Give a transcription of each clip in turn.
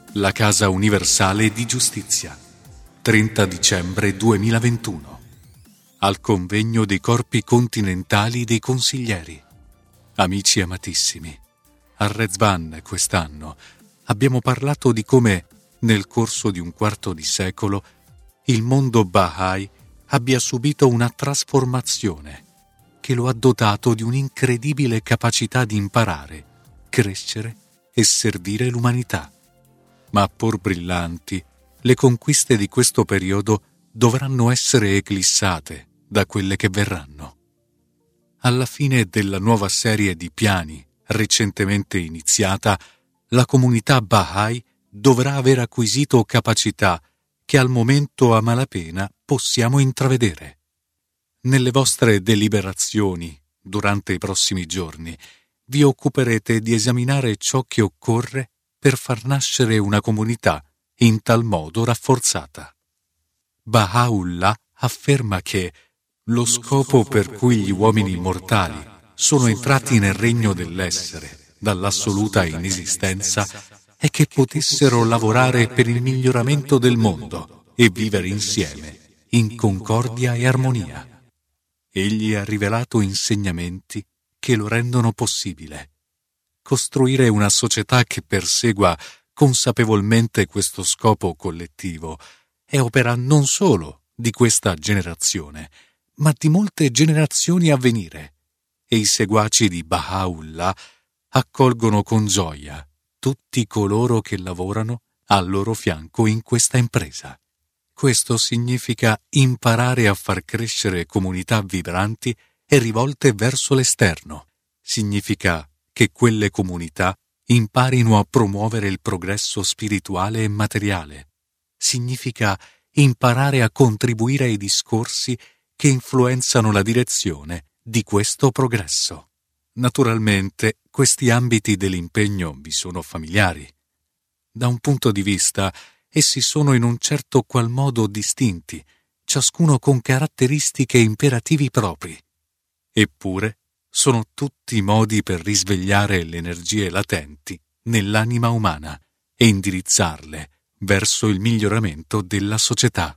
La Casa Universale di Giustizia, 30 dicembre 2021. Al convegno dei corpi continentali dei consiglieri. Amici amatissimi, a Rezvan quest'anno abbiamo parlato di come, nel corso di un quarto di secolo, il mondo Bahá'í abbia subito una trasformazione che lo ha dotato di un'incredibile capacità di imparare, crescere e servire l'umanità. Ma pur brillanti, le conquiste di questo periodo dovranno essere eclissate da quelle che verranno. Alla fine della nuova serie di piani recentemente iniziata, la comunità Bahá'í dovrà aver acquisito capacità che al momento a malapena possiamo intravedere. Nelle vostre deliberazioni, durante i prossimi giorni, vi occuperete di esaminare ciò che occorre per far nascere una comunità in tal modo rafforzata. Baha'u'llah afferma che lo scopo per cui gli uomini mortali sono entrati nel regno dell'essere dall'assoluta inesistenza è che potessero lavorare per il miglioramento del mondo e vivere insieme in concordia e armonia. Egli ha rivelato insegnamenti che lo rendono possibile. Costruire una società che persegua consapevolmente questo scopo collettivo è opera non solo di questa generazione, ma di molte generazioni a venire, e i seguaci di Baha'u'llah accolgono con gioia tutti coloro che lavorano al loro fianco in questa impresa. Questo significa imparare a far crescere comunità vibranti e rivolte verso l'esterno. Significa che quelle comunità imparino a promuovere il progresso spirituale e materiale. Significa imparare a contribuire ai discorsi che influenzano la direzione di questo progresso. Naturalmente, questi ambiti dell'impegno vi sono familiari. Da un punto di vista, essi sono in un certo qual modo distinti, ciascuno con caratteristiche e imperativi propri. Eppure, sono tutti modi per risvegliare le energie latenti nell'anima umana e indirizzarle verso il miglioramento della società.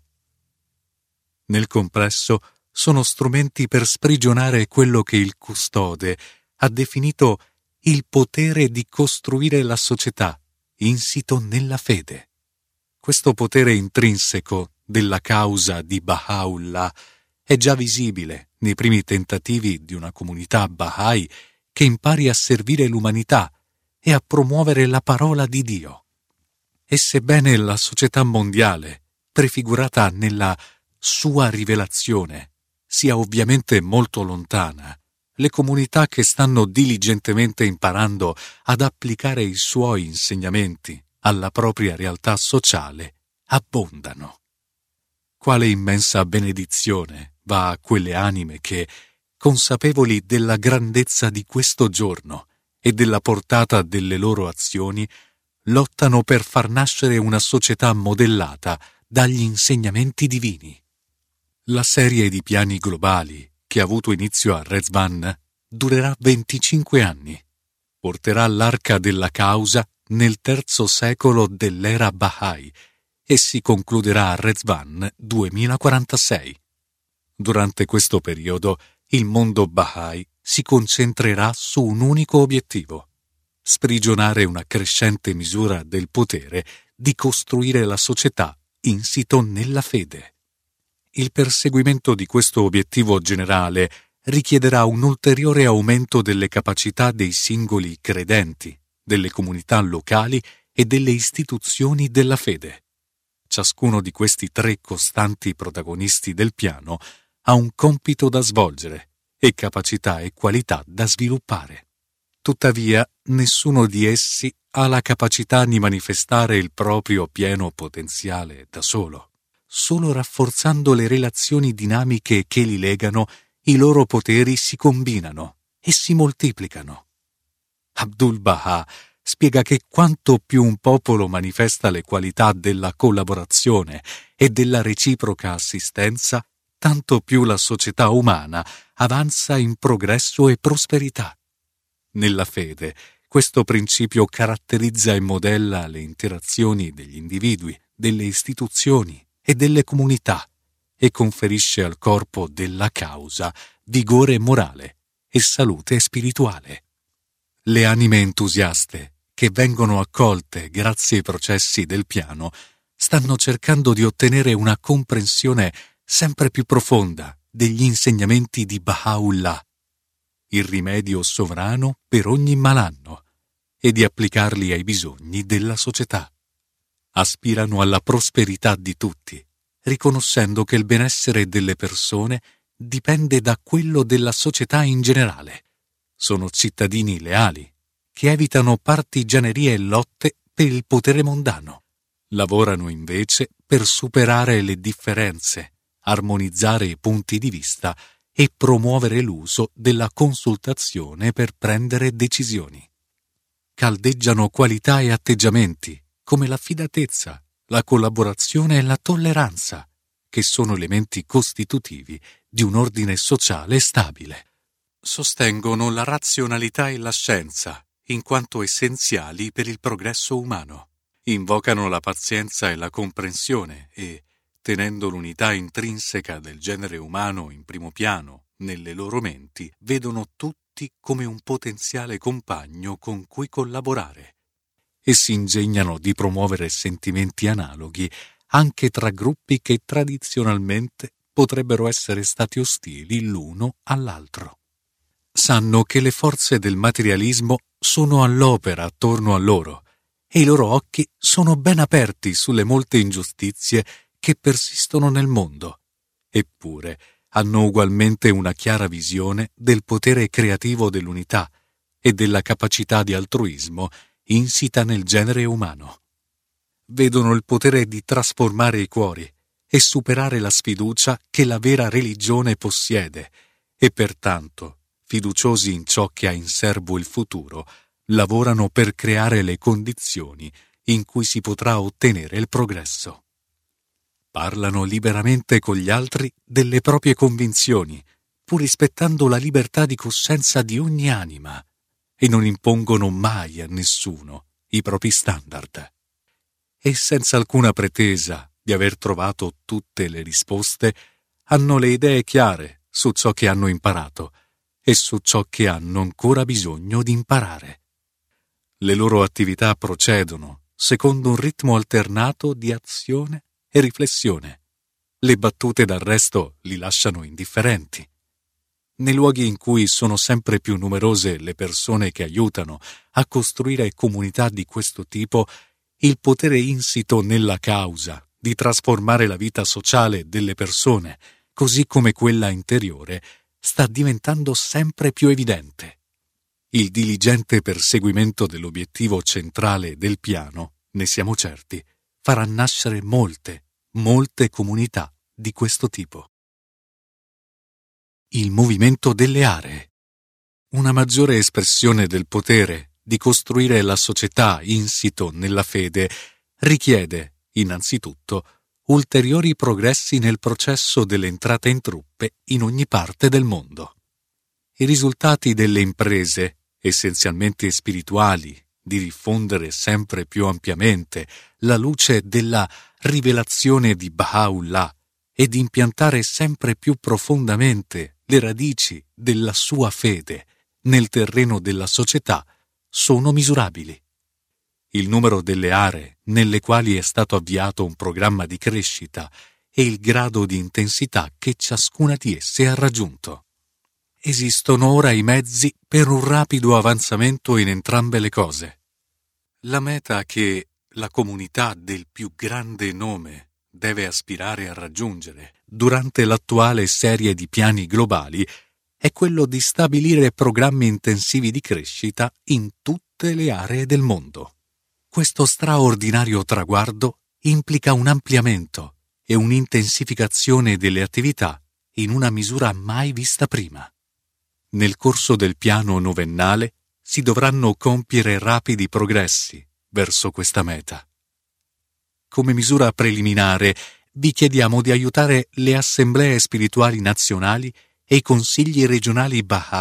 Nel complesso, sono strumenti per sprigionare quello che il custode ha definito il potere di costruire la società insito nella fede. Questo potere intrinseco della causa di Baha'u'llah è già visibile nei primi tentativi di una comunità Bahá'í che impari a servire l'umanità e a promuovere la parola di Dio. E sebbene la società mondiale, prefigurata nella sua rivelazione, sia ovviamente molto lontana, le comunità che stanno diligentemente imparando ad applicare i suoi insegnamenti alla propria realtà sociale abbondano. Quale immensa benedizione va a quelle anime che, consapevoli della grandezza di questo giorno e della portata delle loro azioni, lottano per far nascere una società modellata dagli insegnamenti divini. La serie di piani globali che ha avuto inizio a Rezvan durerà 25 anni. Porterà l'arca della causa nel III secolo dell'era Bahá'í e si concluderà a Rezvan 2046. Durante questo periodo, il mondo Bahá'í si concentrerà su un unico obiettivo: sprigionare una crescente misura del potere di costruire la società insito nella fede. Il perseguimento di questo obiettivo generale richiederà un ulteriore aumento delle capacità dei singoli credenti, delle comunità locali e delle istituzioni della fede. Ciascuno di questi tre costanti protagonisti del piano ha un compito da svolgere e capacità e qualità da sviluppare. Tuttavia, nessuno di essi ha la capacità di manifestare il proprio pieno potenziale da solo. Solo rafforzando le relazioni dinamiche che li legano, i loro poteri si combinano e si moltiplicano. Abdu'l-Bahā spiega che quanto più un popolo manifesta le qualità della collaborazione e della reciproca assistenza, tanto più la società umana avanza in progresso e prosperità. Nella fede, Questo principio caratterizza e modella le interazioni degli individui, delle istituzioni e delle comunità e conferisce al corpo della causa vigore morale e salute spirituale. Le anime entusiaste, che vengono accolte grazie ai processi del piano, stanno cercando di ottenere una comprensione sempre più profonda degli insegnamenti di Baha'u'llah, il rimedio sovrano per ogni malanno, e di applicarli ai bisogni della società. Aspirano alla prosperità di tutti, riconoscendo che il benessere delle persone dipende da quello della società in generale. Sono cittadini leali, che evitano partigianerie e lotte per il potere mondano. Lavorano invece per superare le differenze, armonizzare i punti di vista e promuovere l'uso della consultazione per prendere decisioni. Caldeggiano qualità e atteggiamenti come l'affidatezza, la collaborazione e la tolleranza, che sono elementi costitutivi di un ordine sociale stabile. Sostengono la razionalità e la scienza, in quanto essenziali per il progresso umano. Invocano la pazienza e la comprensione e, tenendo l'unità intrinseca del genere umano in primo piano nelle loro menti, vedono tutti come un potenziale compagno con cui collaborare e si ingegnano di promuovere sentimenti analoghi anche tra gruppi che tradizionalmente potrebbero essere stati ostili l'uno all'altro. Sanno che le forze del materialismo sono all'opera attorno a loro e i loro occhi sono ben aperti sulle molte ingiustizie che persistono nel mondo, eppure hanno ugualmente una chiara visione del potere creativo dell'unità e della capacità di altruismo insita nel genere umano. Vedono il potere di trasformare i cuori e superare la sfiducia che la vera religione possiede e pertanto, fiduciosi in ciò che ha in serbo il futuro, lavorano per creare le condizioni in cui si potrà ottenere il progresso. Parlano liberamente con gli altri delle proprie convinzioni, pur rispettando la libertà di coscienza di ogni anima, e non impongono mai a nessuno i propri standard. E senza alcuna pretesa di aver trovato tutte le risposte, hanno le idee chiare su ciò che hanno imparato e su ciò che hanno ancora bisogno di imparare. Le loro attività procedono secondo un ritmo alternato di azione e riflessione. Le battute d'arresto li lasciano indifferenti. Nei luoghi in cui sono sempre più numerose le persone che aiutano a costruire comunità di questo tipo, il potere insito nella causa di trasformare la vita sociale delle persone, così come quella interiore, sta diventando sempre più evidente. Il diligente perseguimento dell'obiettivo centrale del piano, ne siamo certi, farà nascere molte comunità di questo tipo. Il movimento delle aree. Una maggiore espressione del potere di costruire la società insito nella fede richiede, innanzitutto, ulteriori progressi nel processo dell'entrata in truppe in ogni parte del mondo. I risultati delle imprese, essenzialmente spirituali, di diffondere sempre più ampiamente la luce della rivelazione di Baha'u'llah e di impiantare sempre più profondamente le radici della sua fede nel terreno della società sono misurabili. Il numero delle aree nelle quali è stato avviato un programma di crescita e il grado di intensità che ciascuna di esse ha raggiunto. Esistono ora i mezzi per un rapido avanzamento in entrambe le cose. La meta che la comunità del più grande nome deve aspirare a raggiungere durante l'attuale serie di piani globali è quello di stabilire programmi intensivi di crescita in tutte le aree del mondo. Questo straordinario traguardo implica un ampliamento e un'intensificazione delle attività in una misura mai vista prima. Nel corso del piano novennale si dovranno compiere rapidi progressi verso questa meta. Come misura preliminare, vi chiediamo di aiutare le assemblee spirituali nazionali e i consigli regionali Bahá'í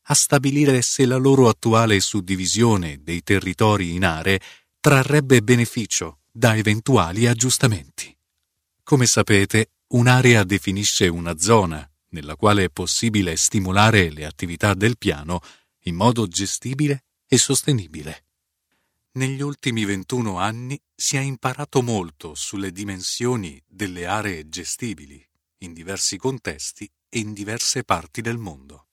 a stabilire se la loro attuale suddivisione dei territori in aree trarrebbe beneficio da eventuali aggiustamenti. Come sapete, un'area definisce una zona nella quale è possibile stimolare le attività del piano in modo gestibile e sostenibile. Negli ultimi 21 anni si è imparato molto sulle dimensioni delle aree gestibili in diversi contesti e in diverse parti del mondo.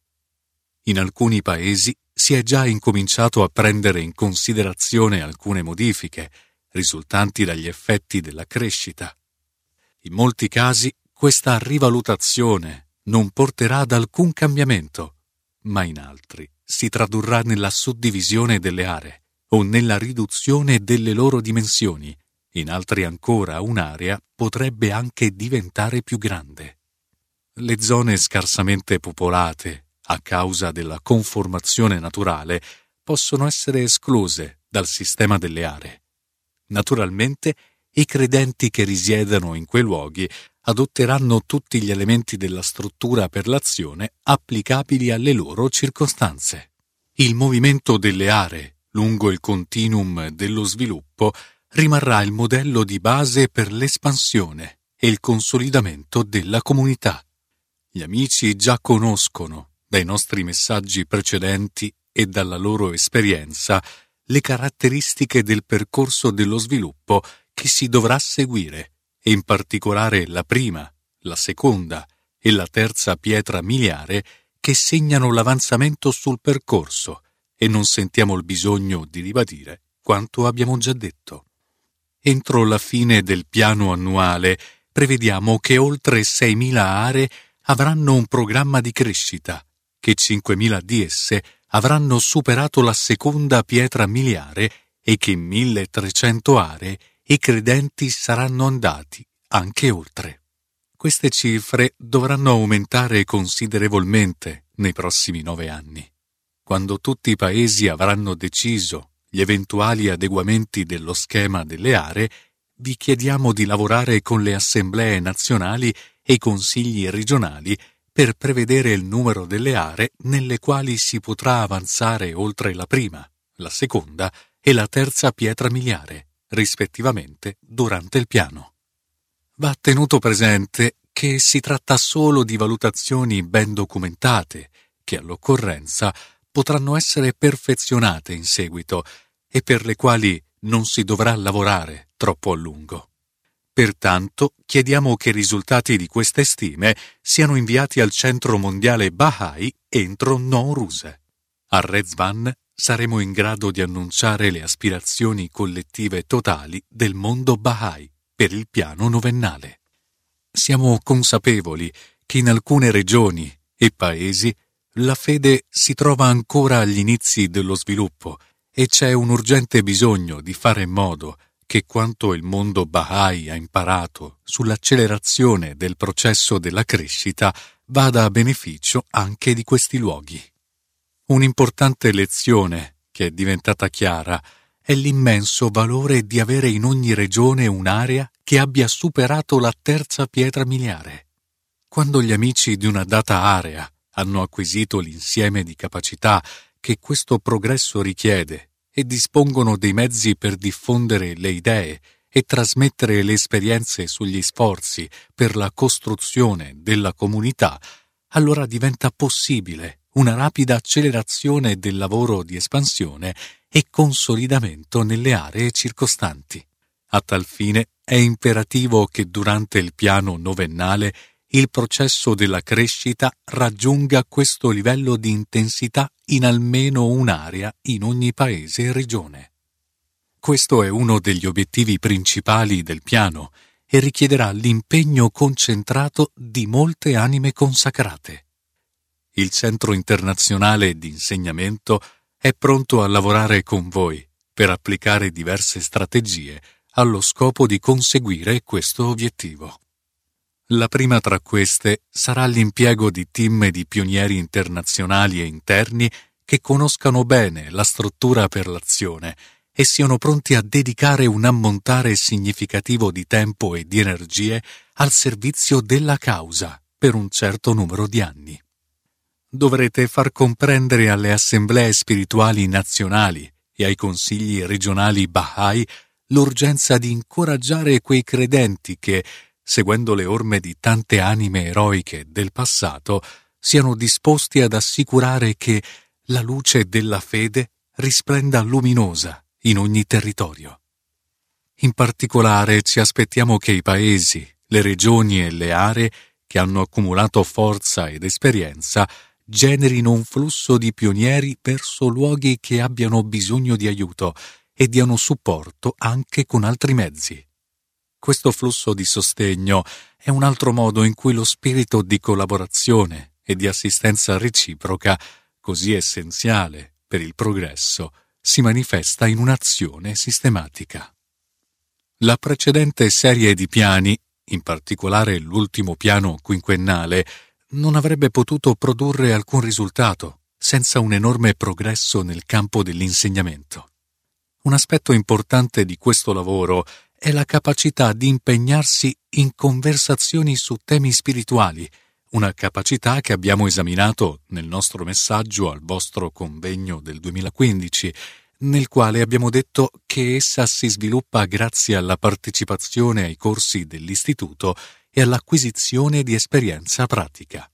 In alcuni paesi si è già incominciato a prendere in considerazione alcune modifiche risultanti dagli effetti della crescita. In molti casi questa rivalutazione non porterà ad alcun cambiamento, ma in altri si tradurrà nella suddivisione delle aree o nella riduzione delle loro dimensioni. In altri ancora un'area potrebbe anche diventare più grande. Le zone scarsamente popolate, a causa della conformazione naturale, possono essere escluse dal sistema delle aree. Naturalmente, i credenti che risiedano in quei luoghi adotteranno tutti gli elementi della struttura per l'azione applicabili alle loro circostanze. Il movimento delle aree lungo il continuum dello sviluppo rimarrà il modello di base per l'espansione e il consolidamento della comunità. Gli amici già conoscono, dai nostri messaggi precedenti e dalla loro esperienza, le caratteristiche del percorso dello sviluppo che si dovrà seguire, e in particolare la prima, la seconda e la terza pietra miliare che segnano l'avanzamento sul percorso, e non sentiamo il bisogno di ribadire quanto abbiamo già detto. Entro la fine del piano annuale prevediamo che oltre 6.000 aree avranno un programma di crescita, che 5.000 di esse avranno superato la seconda pietra miliare e che in 1.300 aree i credenti saranno andati anche oltre. Queste cifre dovranno aumentare considerevolmente nei prossimi 9 anni. Quando tutti i paesi avranno deciso gli eventuali adeguamenti dello schema delle aree, vi chiediamo di lavorare con le assemblee nazionali e i consigli regionali per prevedere il numero delle aree nelle quali si potrà avanzare oltre la prima, la seconda e la terza pietra miliare, rispettivamente, durante il piano. Va tenuto presente che si tratta solo di valutazioni ben documentate, che all'occorrenza potranno essere perfezionate in seguito e per le quali non si dovrà lavorare troppo a lungo. Pertanto, chiediamo che i risultati di queste stime siano inviati al Centro Mondiale Bahá'í entro Nowruz. A Rezvan saremo in grado di annunciare le aspirazioni collettive totali del mondo Bahá'í per il piano novennale. Siamo consapevoli che in alcune regioni e paesi la fede si trova ancora agli inizi dello sviluppo e c'è un urgente bisogno di fare in modo che quanto il mondo Bahá'í ha imparato sull'accelerazione del processo della crescita vada a beneficio anche di questi luoghi. Un'importante lezione che è diventata chiara è l'immenso valore di avere in ogni regione un'area che abbia superato la terza pietra miliare. Quando gli amici di una data area hanno acquisito l'insieme di capacità che questo progresso richiede e dispongono dei mezzi per diffondere le idee e trasmettere le esperienze sugli sforzi per la costruzione della comunità, allora diventa possibile una rapida accelerazione del lavoro di espansione e consolidamento nelle aree circostanti. A tal fine è imperativo che durante il piano novennale il processo della crescita raggiunga questo livello di intensità in almeno un'area in ogni paese e regione. Questo è uno degli obiettivi principali del piano e richiederà l'impegno concentrato di molte anime consacrate. Il Centro Internazionale di Insegnamento è pronto a lavorare con voi per applicare diverse strategie allo scopo di conseguire questo obiettivo. La prima tra queste sarà l'impiego di team di pionieri internazionali e interni che conoscano bene la struttura per l'azione e siano pronti a dedicare un ammontare significativo di tempo e di energie al servizio della causa per un certo numero di anni. dovrete far comprendere alle assemblee spirituali nazionali e ai consigli regionali Bahá'í l'urgenza di incoraggiare quei credenti che, seguendo le orme di tante anime eroiche del passato, siano disposti ad assicurare che la luce della fede risplenda luminosa in ogni territorio. In particolare ci aspettiamo che i paesi, le regioni e le aree che hanno accumulato forza ed esperienza generino un flusso di pionieri verso luoghi che abbiano bisogno di aiuto e diano supporto anche con altri mezzi. Questo flusso di sostegno è un altro modo in cui lo spirito di collaborazione e di assistenza reciproca, così essenziale per il progresso, si manifesta in un'azione sistematica. La precedente serie di piani, in particolare l'ultimo piano quinquennale, non avrebbe potuto produrre alcun risultato senza un enorme progresso nel campo dell'insegnamento. Un aspetto importante di questo lavoro è la capacità di impegnarsi in conversazioni su temi spirituali, una capacità che abbiamo esaminato nel nostro messaggio al vostro convegno del 2015, nel quale abbiamo detto che essa si sviluppa grazie alla partecipazione ai corsi dell'istituto e all'acquisizione di esperienza pratica.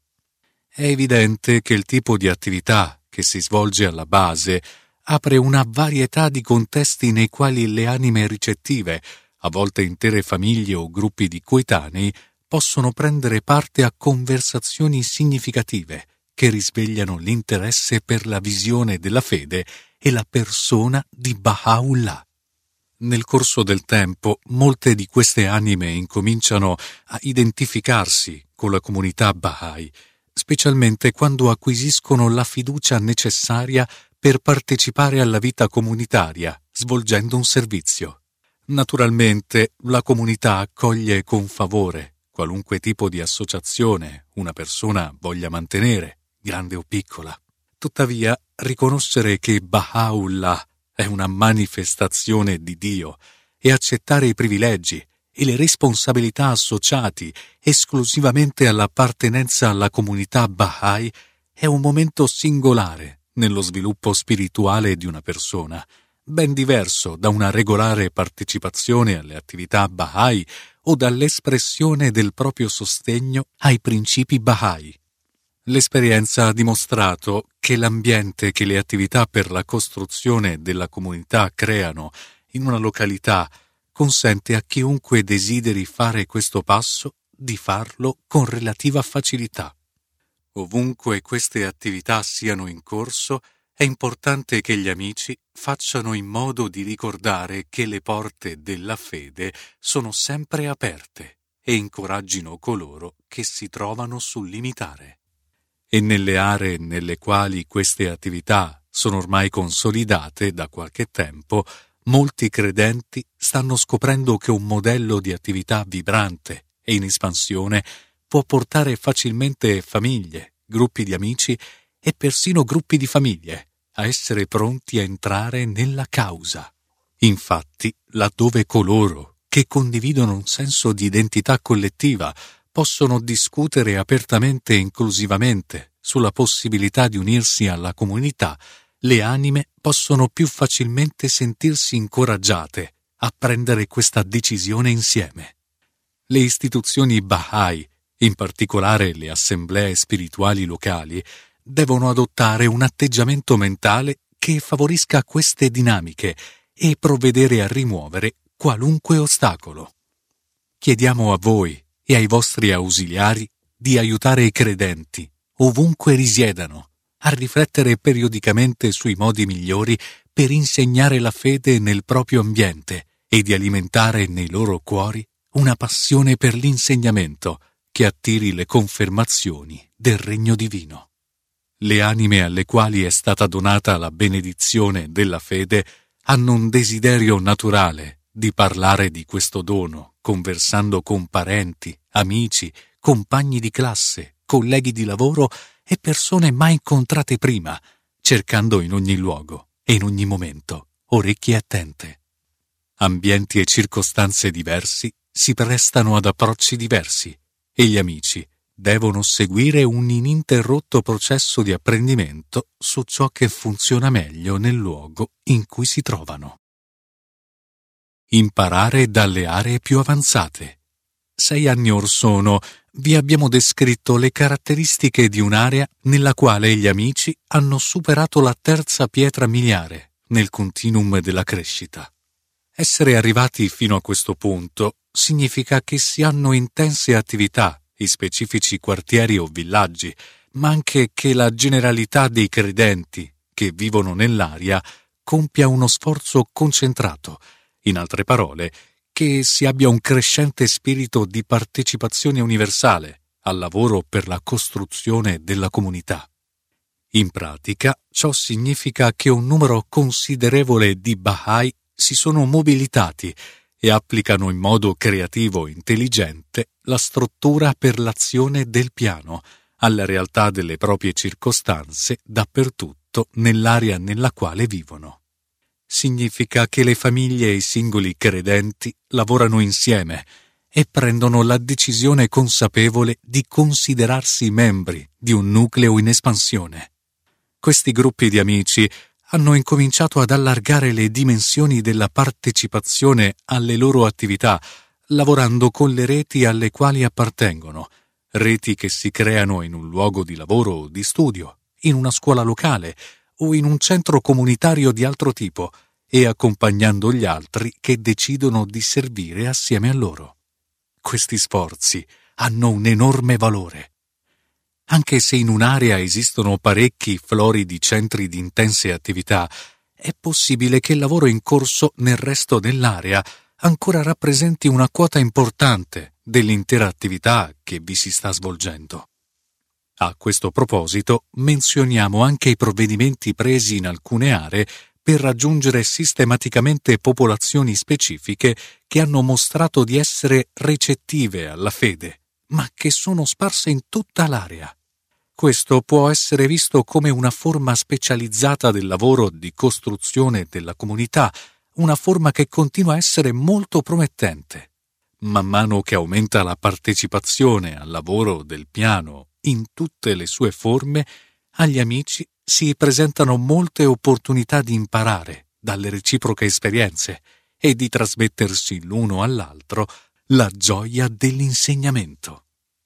È evidente che il tipo di attività che si svolge alla base apre una varietà di contesti nei quali le anime ricettive, a volte intere famiglie o gruppi di coetanei, possono prendere parte a conversazioni significative che risvegliano l'interesse per la visione della fede e la persona di Baha'u'llah. Nel corso del tempo, molte di queste anime incominciano a identificarsi con la comunità Bahá'í, specialmente quando acquisiscono la fiducia necessaria per partecipare alla vita comunitaria, svolgendo un servizio. Naturalmente, la comunità accoglie con favore qualunque tipo di associazione una persona voglia mantenere, grande o piccola. Tuttavia, riconoscere che Baha'u'llah è una manifestazione di Dio e accettare i privilegi e le responsabilità associati esclusivamente all'appartenenza alla comunità Bahá'í è un momento singolare nello sviluppo spirituale di una persona, ben diverso da una regolare partecipazione alle attività Bahá'í o dall'espressione del proprio sostegno ai principi Bahá'í. L'esperienza ha dimostrato che l'ambiente che le attività per la costruzione della comunità creano in una località consente a chiunque desideri fare questo passo di farlo con relativa facilità. Ovunque queste attività siano in corso, è importante che gli amici facciano in modo di ricordare che le porte della fede sono sempre aperte e incoraggino coloro che si trovano sul limitare. E nelle aree nelle quali queste attività sono ormai consolidate da qualche tempo, molti credenti stanno scoprendo che un modello di attività vibrante e in espansione può portare facilmente famiglie, gruppi di amici e persino gruppi di famiglie a essere pronti a entrare nella causa. Infatti, laddove coloro che condividono un senso di identità collettiva possono discutere apertamente e inclusivamente sulla possibilità di unirsi alla comunità, le anime possono più facilmente sentirsi incoraggiate a prendere questa decisione insieme. Le istituzioni Bahá'í, in particolare le assemblee spirituali locali, devono adottare un atteggiamento mentale che favorisca queste dinamiche e provvedere a rimuovere qualunque ostacolo. Chiediamo a voi e ai vostri ausiliari di aiutare i credenti, ovunque risiedano, a riflettere periodicamente sui modi migliori per insegnare la fede nel proprio ambiente e di alimentare nei loro cuori una passione per l'insegnamento che attiri le confermazioni del regno divino. Le anime alle quali è stata donata la benedizione della fede hanno un desiderio naturale di parlare di questo dono, conversando con parenti, amici, compagni di classe, colleghi di lavoro e persone mai incontrate prima, cercando in ogni luogo e in ogni momento orecchie attente. Ambienti e circostanze diversi si prestano ad approcci diversi e gli amici devono seguire un ininterrotto processo di apprendimento su ciò che funziona meglio nel luogo in cui si trovano. Imparare dalle aree più avanzate. 6 anni or sono vi abbiamo descritto le caratteristiche di un'area nella quale gli amici hanno superato la 3ª pietra miliare nel continuum della crescita. Essere arrivati fino a questo punto significa che si hanno intense attività in specifici quartieri o villaggi, ma anche che la generalità dei credenti che vivono nell'area compia uno sforzo concentrato, in altre parole, che si abbia un crescente spirito di partecipazione universale al lavoro per la costruzione della comunità. In pratica, ciò significa che un numero considerevole di Bahai si sono mobilitati e applicano in modo creativo e intelligente la struttura per l'azione del piano alla realtà delle proprie circostanze dappertutto nell'area nella quale vivono. Significa che le famiglie e i singoli credenti lavorano insieme e prendono la decisione consapevole di considerarsi membri di un nucleo in espansione. Questi gruppi di amici hanno incominciato ad allargare le dimensioni della partecipazione alle loro attività, lavorando con le reti alle quali appartengono, reti che si creano in un luogo di lavoro o di studio, in una scuola locale o in un centro comunitario di altro tipo, e accompagnando gli altri che decidono di servire assieme a loro. Questi sforzi hanno un enorme valore. Anche se in un'area esistono parecchi floridi centri di intense attività, è possibile che il lavoro in corso nel resto dell'area ancora rappresenti una quota importante dell'intera attività che vi si sta svolgendo. A questo proposito menzioniamo anche i provvedimenti presi in alcune aree per raggiungere sistematicamente popolazioni specifiche che hanno mostrato di essere recettive alla fede, ma che sono sparse in tutta l'area. Questo può essere visto come una forma specializzata del lavoro di costruzione della comunità, una forma che continua a essere molto promettente. Man mano che aumenta la partecipazione al lavoro del piano in tutte le sue forme, agli amici si presentano molte opportunità di imparare dalle reciproche esperienze e di trasmettersi l'uno all'altro la gioia dell'insegnamento.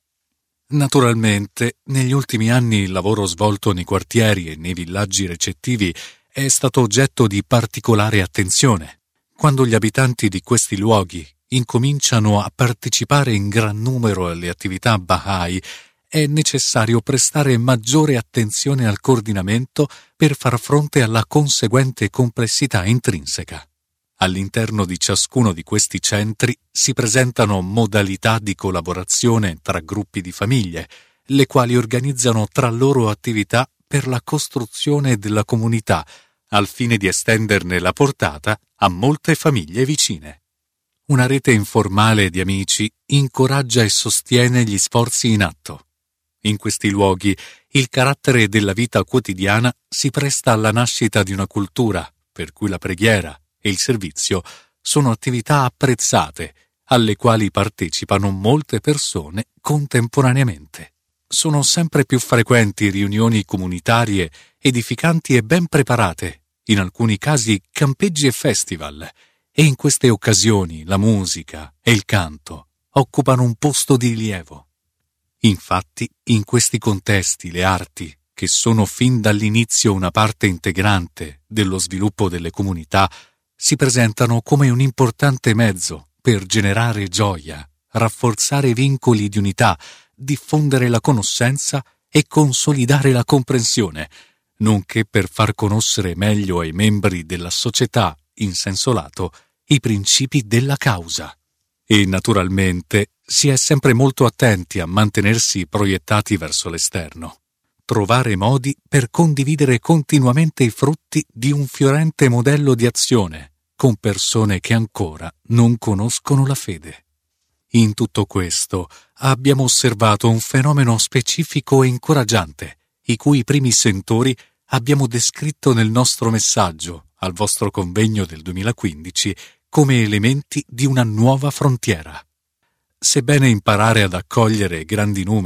Naturalmente, negli ultimi anni il lavoro svolto nei quartieri e nei villaggi recettivi è stato oggetto di particolare attenzione. Quando gli abitanti di questi luoghi incominciano a partecipare in gran numero alle attività Bahai, è necessario prestare maggiore attenzione al coordinamento per far fronte alla conseguente complessità intrinseca. All'interno di ciascuno di questi centri si presentano modalità di collaborazione tra gruppi di famiglie, le quali organizzano tra loro attività per la costruzione della comunità, al fine di estenderne la portata a molte famiglie vicine. Una rete informale di amici incoraggia e sostiene gli sforzi in atto. In questi luoghi il carattere della vita quotidiana si presta alla nascita di una cultura, per cui la preghiera e il servizio sono attività apprezzate, alle quali partecipano molte persone contemporaneamente. Sono sempre più frequenti riunioni comunitarie, edificanti e ben preparate, in alcuni casi campeggi e festival, e in queste occasioni la musica e il canto occupano un posto di rilievo. Infatti, in questi contesti le arti, che sono fin dall'inizio una parte integrante dello sviluppo delle comunità, si presentano come un importante mezzo per generare gioia, rafforzare vincoli di unità, diffondere la conoscenza e consolidare la comprensione, nonché per far conoscere meglio ai membri della società, in senso lato, i principi della causa. E naturalmente si è sempre molto attenti a mantenersi proiettati verso l'esterno. Trovare modi per condividere continuamente i frutti di un fiorente modello di azione con persone che ancora non conoscono la fede. In tutto questo abbiamo osservato un fenomeno specifico e incoraggiante, i cui primi sentori abbiamo descritto nel nostro messaggio al vostro convegno del 2015 come elementi di una nuova frontiera. Sebbene imparare ad accogliere grandi numeri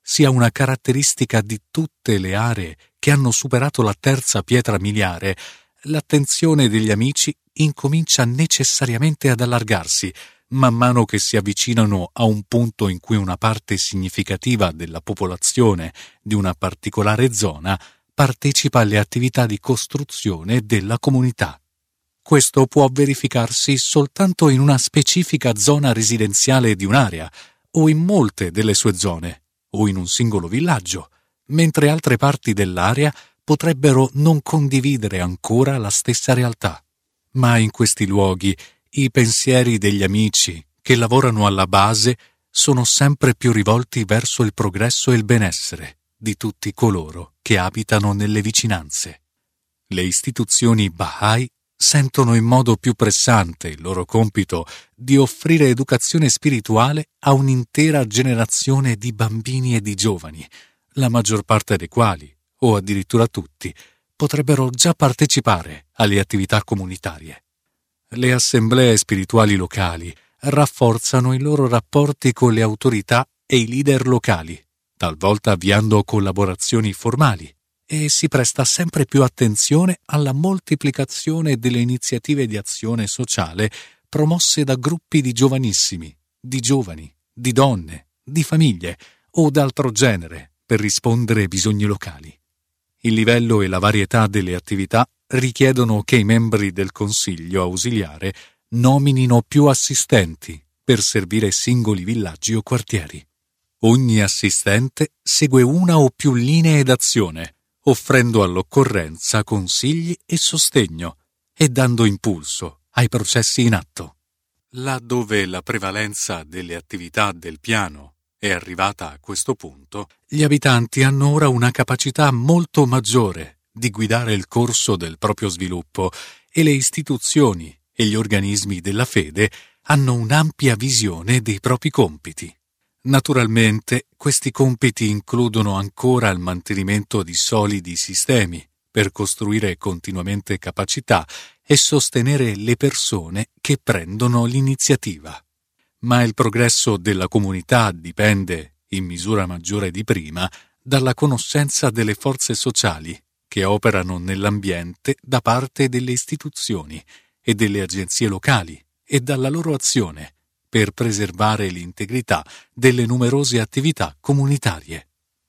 sia una caratteristica di tutte le aree che hanno superato la terza pietra miliare, l'attenzione degli amici incomincia necessariamente ad allargarsi man mano che si avvicinano a un punto in cui una parte significativa della popolazione di una particolare zona partecipa alle attività di costruzione della comunità. Questo può verificarsi soltanto in una specifica zona residenziale di un'area, o in molte delle sue zone, o in un singolo villaggio, mentre altre parti dell'area potrebbero non condividere ancora la stessa realtà. Ma in questi luoghi i pensieri degli amici che lavorano alla base sono sempre più rivolti verso il progresso e il benessere di tutti coloro che abitano nelle vicinanze. Le istituzioni Bahá'í sentono in modo più pressante il loro compito di offrire educazione spirituale a un'intera generazione di bambini e di giovani, la maggior parte dei quali, o addirittura tutti, potrebbero già partecipare alle attività comunitarie. Le assemblee spirituali locali rafforzano i loro rapporti con le autorità e i leader locali, talvolta avviando collaborazioni formali, e si presta sempre più attenzione alla moltiplicazione delle iniziative di azione sociale promosse da gruppi di giovanissimi, di giovani, di donne, di famiglie o d'altro genere per rispondere ai bisogni locali. Il livello e la varietà delle attività richiedono che i membri del Consiglio ausiliare nominino più assistenti per servire singoli villaggi o quartieri. Ogni assistente segue una o più linee d'azione, offrendo all'occorrenza consigli e sostegno e dando impulso ai processi in atto. Laddove la prevalenza delle attività del piano è arrivata a questo punto, gli abitanti hanno ora una capacità molto maggiore di guidare il corso del proprio sviluppo e le istituzioni e gli organismi della fede hanno un'ampia visione dei propri compiti. Naturalmente, questi compiti includono ancora il mantenimento di solidi sistemi per costruire continuamente capacità e sostenere le persone che prendono l'iniziativa. Ma il progresso della comunità dipende, in misura maggiore di prima, dalla conoscenza delle forze sociali che operano nell'ambiente da parte delle istituzioni e delle agenzie locali e dalla loro azione per preservare l'integrità delle numerose attività comunitarie.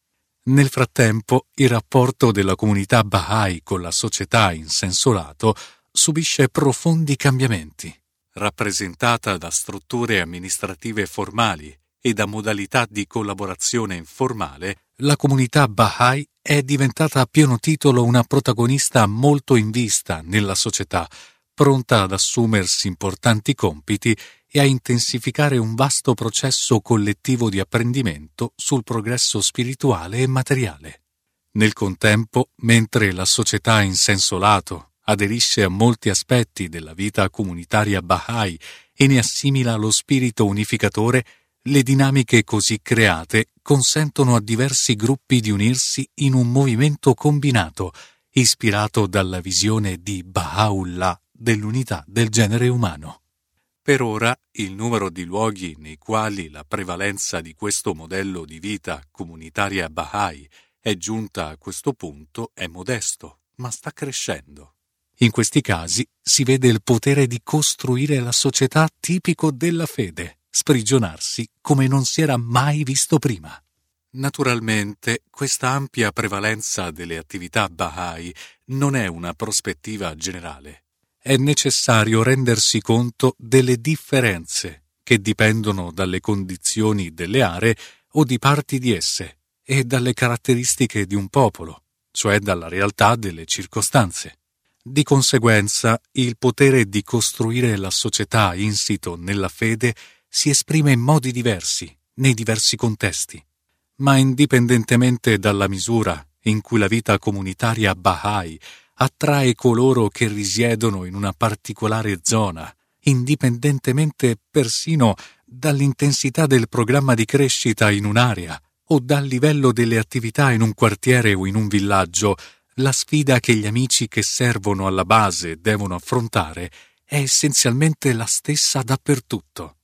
Nel frattempo, il rapporto della comunità Bahá'í con la società in senso lato subisce profondi cambiamenti. Rappresentata da strutture amministrative formali e da modalità di collaborazione informale, la comunità Bahá'í è diventata a pieno titolo una protagonista molto in vista nella società, pronta ad assumersi importanti compiti e a intensificare un vasto processo collettivo di apprendimento sul progresso spirituale e materiale. Nel contempo, mentre la società in senso lato aderisce a molti aspetti della vita comunitaria Bahá'í e ne assimila lo spirito unificatore, le dinamiche così create consentono a diversi gruppi di unirsi in un movimento combinato, ispirato dalla visione di Baha'u'llah dell'unità del genere umano. Per ora, il numero di luoghi nei quali la prevalenza di questo modello di vita comunitaria Bahá'í è giunta a questo punto è modesto, ma sta crescendo. In questi casi si vede il potere di costruire la società tipico della fede, sprigionarsi come non si era mai visto prima. Naturalmente, questa ampia prevalenza delle attività Bahá'í non è una prospettiva generale. È necessario rendersi conto delle differenze che dipendono dalle condizioni delle aree o di parti di esse e dalle caratteristiche di un popolo, cioè dalla realtà delle circostanze. Di conseguenza, il potere di costruire la società insito nella fede si esprime in modi diversi, nei diversi contesti. Ma indipendentemente dalla misura in cui la vita comunitaria Bahá'í attrae coloro che risiedono in una particolare zona, indipendentemente persino dall'intensità del programma di crescita in un'area o dal livello delle attività in un quartiere o in un villaggio, la sfida che gli amici che servono alla base devono affrontare è essenzialmente la stessa dappertutto.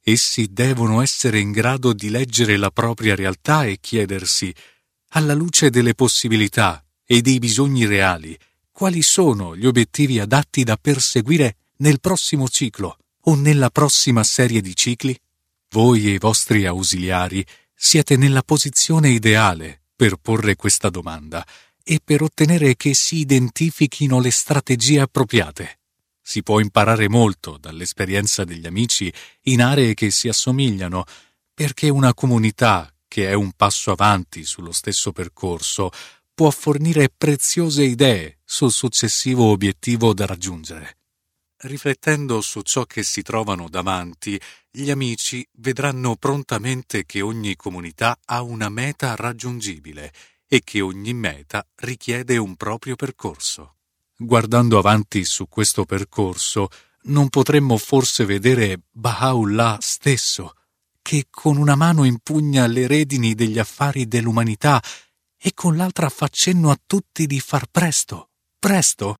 Essi devono essere in grado di leggere la propria realtà e chiedersi, alla luce delle possibilità e dei bisogni reali, quali sono gli obiettivi adatti da perseguire nel prossimo ciclo o nella prossima serie di cicli? Voi e i vostri ausiliari siete nella posizione ideale per porre questa domanda e per ottenere che si identifichino le strategie appropriate. Si può imparare molto dall'esperienza degli amici in aree che si assomigliano, perché una comunità che è un passo avanti sullo stesso percorso può fornire preziose idee sul successivo obiettivo da raggiungere. Riflettendo su ciò che si trovano davanti, gli amici vedranno prontamente che ogni comunità ha una meta raggiungibile e che ogni meta richiede un proprio percorso. Guardando avanti su questo percorso, non potremmo forse vedere Baha'u'llah stesso, che con una mano impugna le redini degli affari dell'umanità e con l'altra fa cenno a tutti di far presto, presto?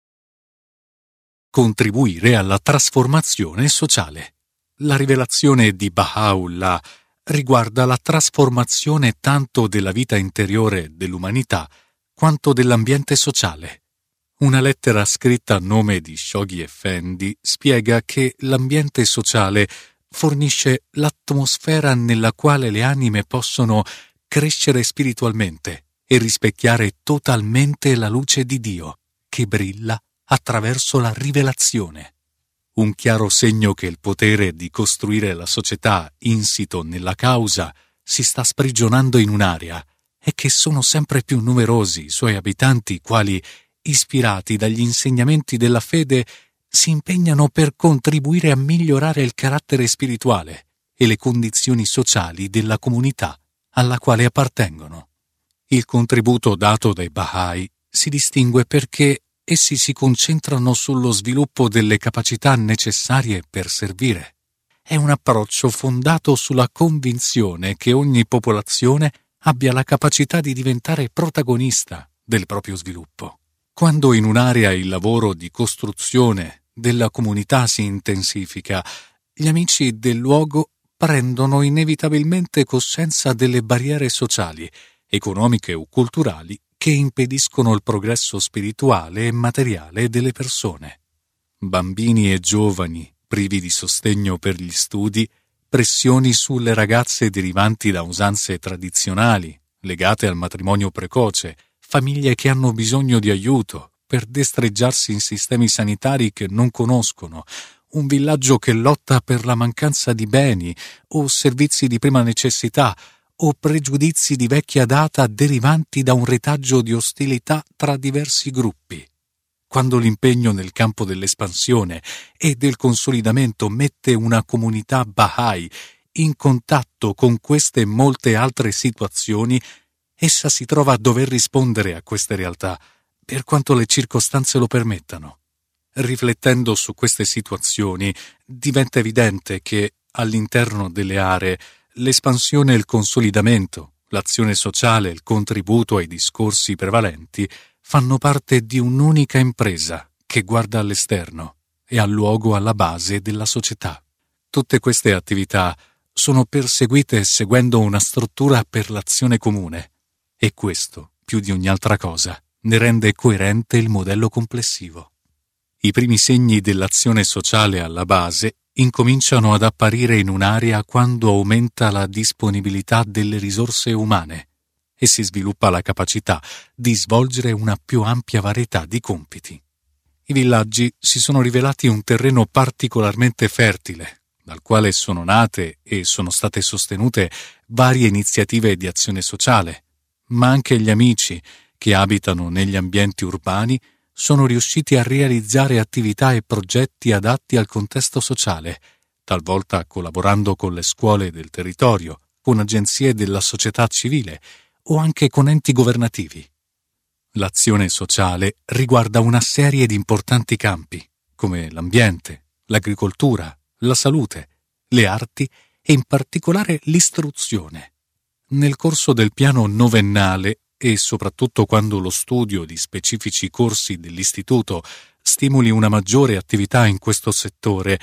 Contribuire alla trasformazione sociale. La rivelazione di Baha'u'llah riguarda la trasformazione tanto della vita interiore dell'umanità quanto dell'ambiente sociale. Una lettera scritta a nome di Shoghi Effendi spiega che l'ambiente sociale fornisce l'atmosfera nella quale le anime possono crescere spiritualmente e rispecchiare totalmente la luce di Dio, che brilla attraverso la rivelazione. Un chiaro segno che il potere di costruire la società insito nella causa si sta sprigionando in un'area e che sono sempre più numerosi i suoi abitanti quali, ispirati dagli insegnamenti della fede, si impegnano per contribuire a migliorare il carattere spirituale e le condizioni sociali della comunità alla quale appartengono. Il contributo dato dai Bahai si distingue perché essi si concentrano sullo sviluppo delle capacità necessarie per servire. È un approccio fondato sulla convinzione che ogni popolazione abbia la capacità di diventare protagonista del proprio sviluppo. Quando in un'area il lavoro di costruzione della comunità si intensifica, gli amici del luogo prendono inevitabilmente coscienza delle barriere sociali, economiche o culturali che impediscono il progresso spirituale e materiale delle persone. Bambini e giovani, privi di sostegno per gli studi, pressioni sulle ragazze derivanti da usanze tradizionali, legate al matrimonio precoce, famiglie che hanno bisogno di aiuto per destreggiarsi in sistemi sanitari che non conoscono, un villaggio che lotta per la mancanza di beni o servizi di prima necessità, o pregiudizi di vecchia data derivanti da un retaggio di ostilità tra diversi gruppi. Quando l'impegno nel campo dell'espansione e del consolidamento mette una comunità Bahai in contatto con queste e molte altre situazioni, essa si trova a dover rispondere a queste realtà, per quanto le circostanze lo permettano. Riflettendo su queste situazioni, diventa evidente che, all'interno delle aree, l'espansione e il consolidamento, l'azione sociale e il contributo ai discorsi prevalenti fanno parte di un'unica impresa che guarda all'esterno e ha luogo alla base della società. Tutte queste attività sono perseguite seguendo una struttura per l'azione comune e questo, più di ogni altra cosa, ne rende coerente il modello complessivo. I primi segni dell'azione sociale alla base incominciano ad apparire in un'area quando aumenta la disponibilità delle risorse umane e si sviluppa la capacità di svolgere una più ampia varietà di compiti. I villaggi si sono rivelati un terreno particolarmente fertile, dal quale sono nate e sono state sostenute varie iniziative di azione sociale, ma anche gli amici che abitano negli ambienti urbani sono riusciti a realizzare attività e progetti adatti al contesto sociale, talvolta collaborando con le scuole del territorio, con agenzie della società civile o anche con enti governativi. L'azione sociale riguarda una serie di importanti campi, come l'ambiente, l'agricoltura, la salute, le arti e in particolare l'istruzione. Nel corso del piano novennale e soprattutto quando lo studio di specifici corsi dell'istituto stimoli una maggiore attività in questo settore,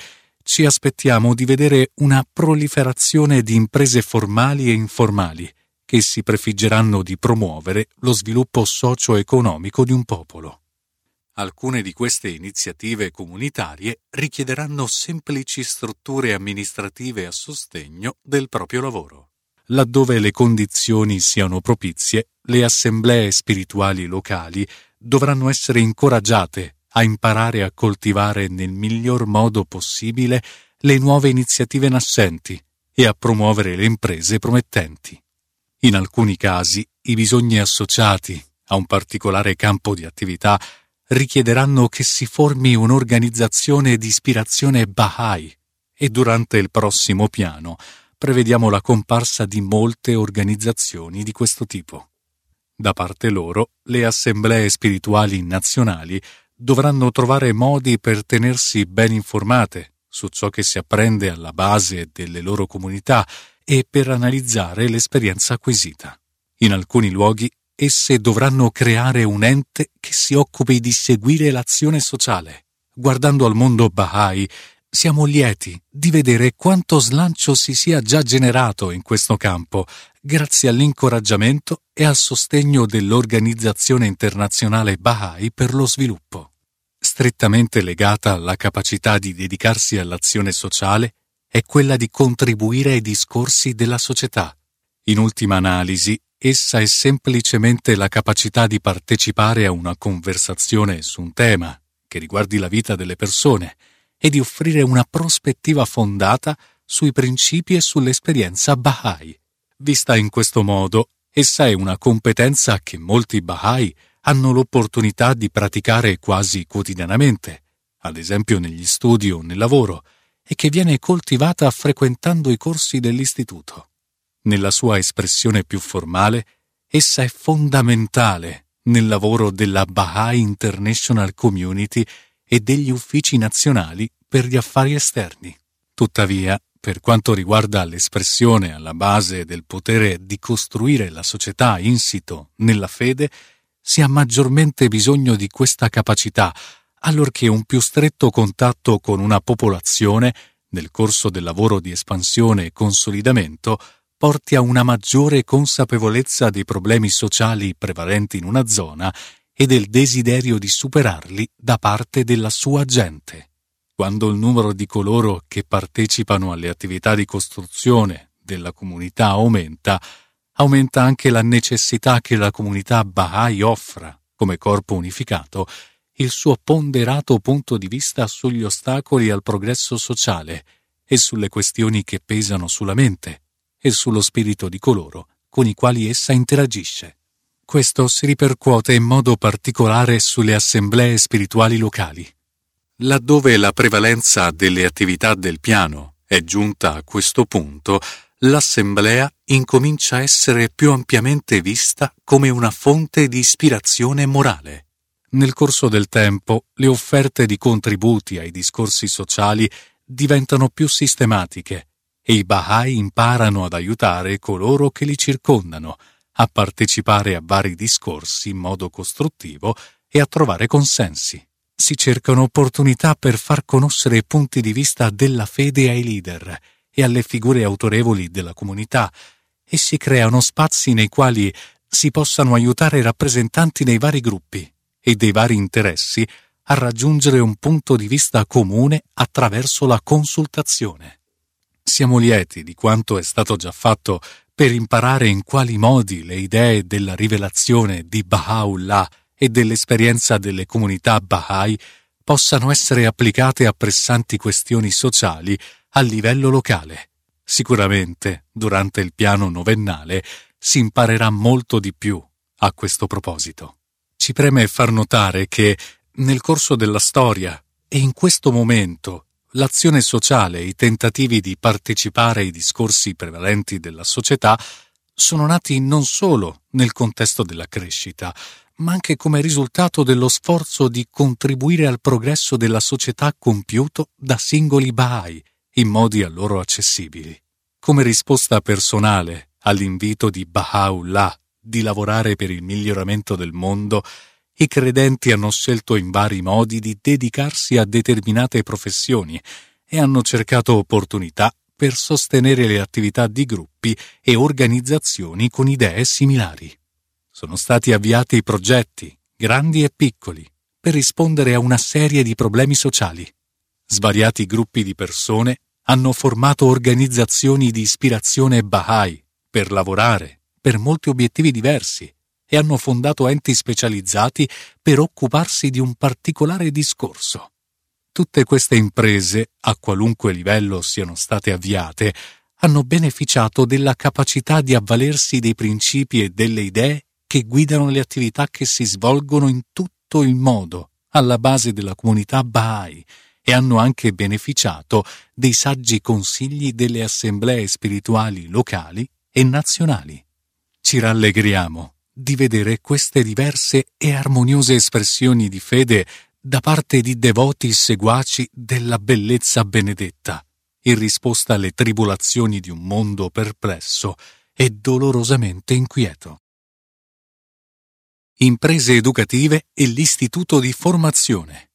ci aspettiamo di vedere una proliferazione di imprese formali e informali che si prefiggeranno di promuovere lo sviluppo socio-economico di un popolo. Alcune di queste iniziative comunitarie richiederanno semplici strutture amministrative a sostegno del proprio lavoro. Laddove le condizioni siano propizie, le assemblee spirituali locali dovranno essere incoraggiate a imparare a coltivare nel miglior modo possibile le nuove iniziative nascenti e a promuovere le imprese promettenti. In alcuni casi, i bisogni associati a un particolare campo di attività richiederanno che si formi un'organizzazione di ispirazione Bahá'í e durante il prossimo piano prevediamo la comparsa di molte organizzazioni di questo tipo. Da parte loro, le assemblee spirituali nazionali dovranno trovare modi per tenersi ben informate su ciò che si apprende alla base delle loro comunità e per analizzare l'esperienza acquisita. In alcuni luoghi, esse dovranno creare un ente che si occupi di seguire l'azione sociale. Guardando al mondo Bahá'í, siamo lieti di vedere quanto slancio si sia già generato in questo campo, grazie all'incoraggiamento e al sostegno dell'Organizzazione Internazionale Bahá'í per lo Sviluppo. Strettamente legata alla capacità di dedicarsi all'azione sociale è quella di contribuire ai discorsi della società. In ultima analisi, essa è semplicemente la capacità di partecipare a una conversazione su un tema che riguardi la vita delle persone e di offrire una prospettiva fondata sui principi e sull'esperienza Bahá'í. Vista in questo modo, essa è una competenza che molti Bahá'í hanno l'opportunità di praticare quasi quotidianamente, ad esempio negli studi o nel lavoro, e che viene coltivata frequentando i corsi dell'istituto. Nella sua espressione più formale, essa è fondamentale nel lavoro della Bahá'í International Community e degli uffici nazionali per gli affari esterni. Tuttavia, per quanto riguarda l'espressione alla base del potere di costruire la società insito nella fede, si ha maggiormente bisogno di questa capacità, allorché un più stretto contatto con una popolazione, nel corso del lavoro di espansione e consolidamento, porti a una maggiore consapevolezza dei problemi sociali prevalenti in una zona e del desiderio di superarli da parte della sua gente. Quando il numero di coloro che partecipano alle attività di costruzione della comunità aumenta anche la necessità che la comunità Bahá'í offra, come corpo unificato, il suo ponderato punto di vista sugli ostacoli al progresso sociale e sulle questioni che pesano sulla mente e sullo spirito di coloro con i quali essa interagisce. Questo si ripercuote in modo particolare sulle assemblee spirituali locali. Laddove la prevalenza delle attività del piano è giunta a questo punto, l'assemblea incomincia a essere più ampiamente vista come una fonte di ispirazione morale. Nel corso del tempo, le offerte di contributi ai discorsi sociali diventano più sistematiche e i Bahá'í imparano ad aiutare coloro che li circondano, a partecipare a vari discorsi in modo costruttivo e a trovare consensi. Si cercano opportunità per far conoscere punti di vista della fede ai leader e alle figure autorevoli della comunità e si creano spazi nei quali si possano aiutare i rappresentanti dei vari gruppi e dei vari interessi a raggiungere un punto di vista comune attraverso la consultazione. Siamo lieti di quanto è stato già fatto per imparare in quali modi le idee della rivelazione di Baha'u'llah e dell'esperienza delle comunità Bahá'í possano essere applicate a pressanti questioni sociali a livello locale. Sicuramente, durante il piano novennale, si imparerà molto di più a questo proposito. Ci preme far notare che, nel corso della storia e in questo momento, l'azione sociale e i tentativi di partecipare ai discorsi prevalenti della società sono nati non solo nel contesto della crescita, ma anche come risultato dello sforzo di contribuire al progresso della società compiuto da singoli Bahá'í in modi a loro accessibili. Come risposta personale all'invito di Baha'u'llah di lavorare per il miglioramento del mondo, i credenti hanno scelto in vari modi di dedicarsi a determinate professioni e hanno cercato opportunità per sostenere le attività di gruppi e organizzazioni con idee similari. Sono stati avviati progetti, grandi e piccoli, per rispondere a una serie di problemi sociali. Svariati gruppi di persone hanno formato organizzazioni di ispirazione Bahá'í per lavorare per molti obiettivi diversi e hanno fondato enti specializzati per occuparsi di un particolare discorso. Tutte queste imprese, a qualunque livello siano state avviate, hanno beneficiato della capacità di avvalersi dei principi e delle idee che guidano le attività che si svolgono in tutto il mondo alla base della comunità Bahá'í e hanno anche beneficiato dei saggi consigli delle assemblee spirituali locali e nazionali. Ci rallegriamo di vedere queste diverse e armoniose espressioni di fede da parte di devoti seguaci della bellezza benedetta, in risposta alle tribolazioni di un mondo perplesso e dolorosamente inquieto. Imprese educative e l'istituto di formazione.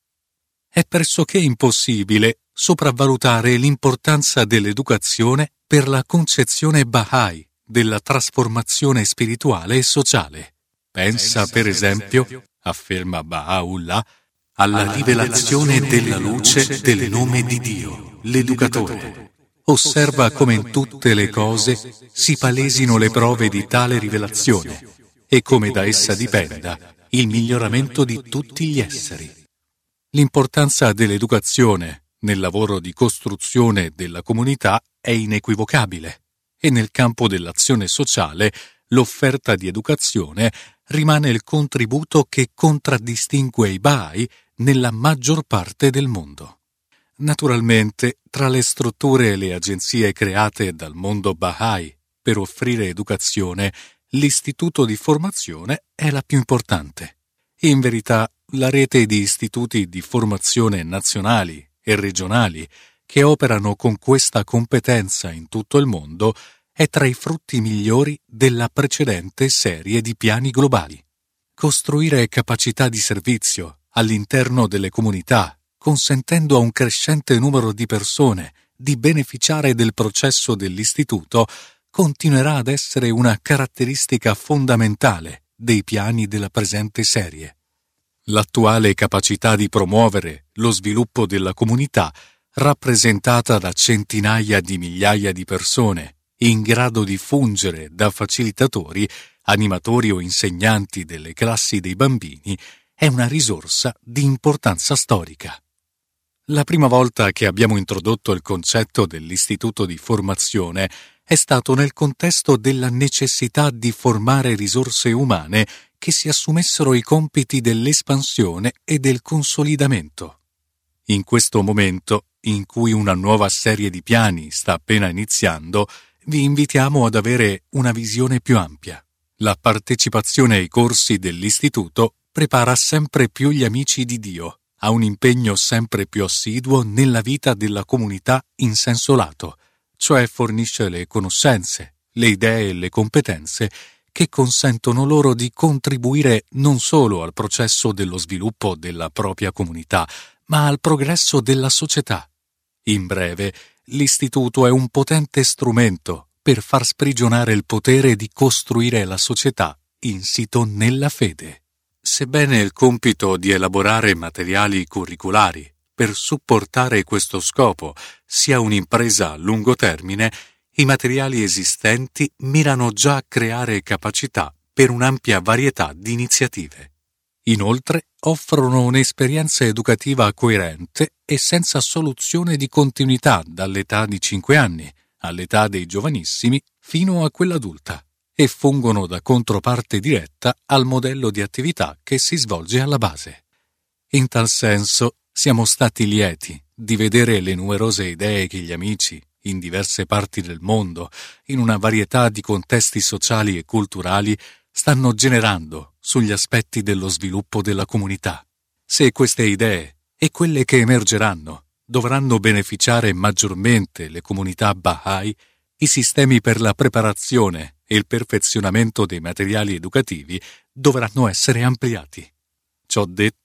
È pressoché impossibile sopravvalutare l'importanza dell'educazione per la concezione Bahá'í della trasformazione spirituale e sociale. Pensa, per esempio, afferma Baha'u'llah, alla rivelazione della luce del nome di Dio, l'educatore. Osserva come in tutte le cose si palesino le prove di tale rivelazione e come da essa dipenda il miglioramento di tutti gli esseri. L'importanza dell'educazione nel lavoro di costruzione della comunità è inequivocabile e nel campo dell'azione sociale l'offerta di educazione rimane il contributo che contraddistingue i Bahá'í nella maggior parte del mondo. Naturalmente, tra le strutture e le agenzie create dal mondo Bahá'í per offrire educazione, l'istituto di formazione è la più importante. In verità, la rete di istituti di formazione nazionali e regionali che operano con questa competenza in tutto il mondo è tra i frutti migliori della precedente serie di piani globali. Costruire capacità di servizio all'interno delle comunità, consentendo a un crescente numero di persone di beneficiare del processo dell'istituto, continuerà ad essere una caratteristica fondamentale dei piani della presente serie. L'attuale capacità di promuovere lo sviluppo della comunità, rappresentata da centinaia di migliaia di persone in grado di fungere da facilitatori, animatori o insegnanti delle classi dei bambini, è una risorsa di importanza storica. La prima volta che abbiamo introdotto il concetto dell'istituto di formazione è stato nel contesto della necessità di formare risorse umane che si assumessero i compiti dell'espansione e del consolidamento. In questo momento, in cui una nuova serie di piani sta appena iniziando, vi invitiamo ad avere una visione più ampia. La partecipazione ai corsi dell'istituto prepara sempre più gli amici di Dio a un impegno sempre più assiduo nella vita della comunità in senso lato, cioè fornisce le conoscenze, le idee e le competenze che consentono loro di contribuire non solo al processo dello sviluppo della propria comunità, ma al progresso della società. In breve, l'istituto è un potente strumento per far sprigionare il potere di costruire la società insito nella fede. Sebbene il compito di elaborare materiali curriculari per supportare questo scopo sia un'impresa a lungo termine, i materiali esistenti mirano già a creare capacità per un'ampia varietà di iniziative. Inoltre, offrono un'esperienza educativa coerente e senza soluzione di continuità dall'età di 5 anni all'età dei giovanissimi fino a quella adulta e fungono da controparte diretta al modello di attività che si svolge alla base. In tal senso, siamo stati lieti di vedere le numerose idee che gli amici, in diverse parti del mondo, in una varietà di contesti sociali e culturali, stanno generando sugli aspetti dello sviluppo della comunità. Se queste idee e quelle che emergeranno dovranno beneficiare maggiormente le comunità Bahá'í, i sistemi per la preparazione e il perfezionamento dei materiali educativi dovranno essere ampliati. Ciò detto,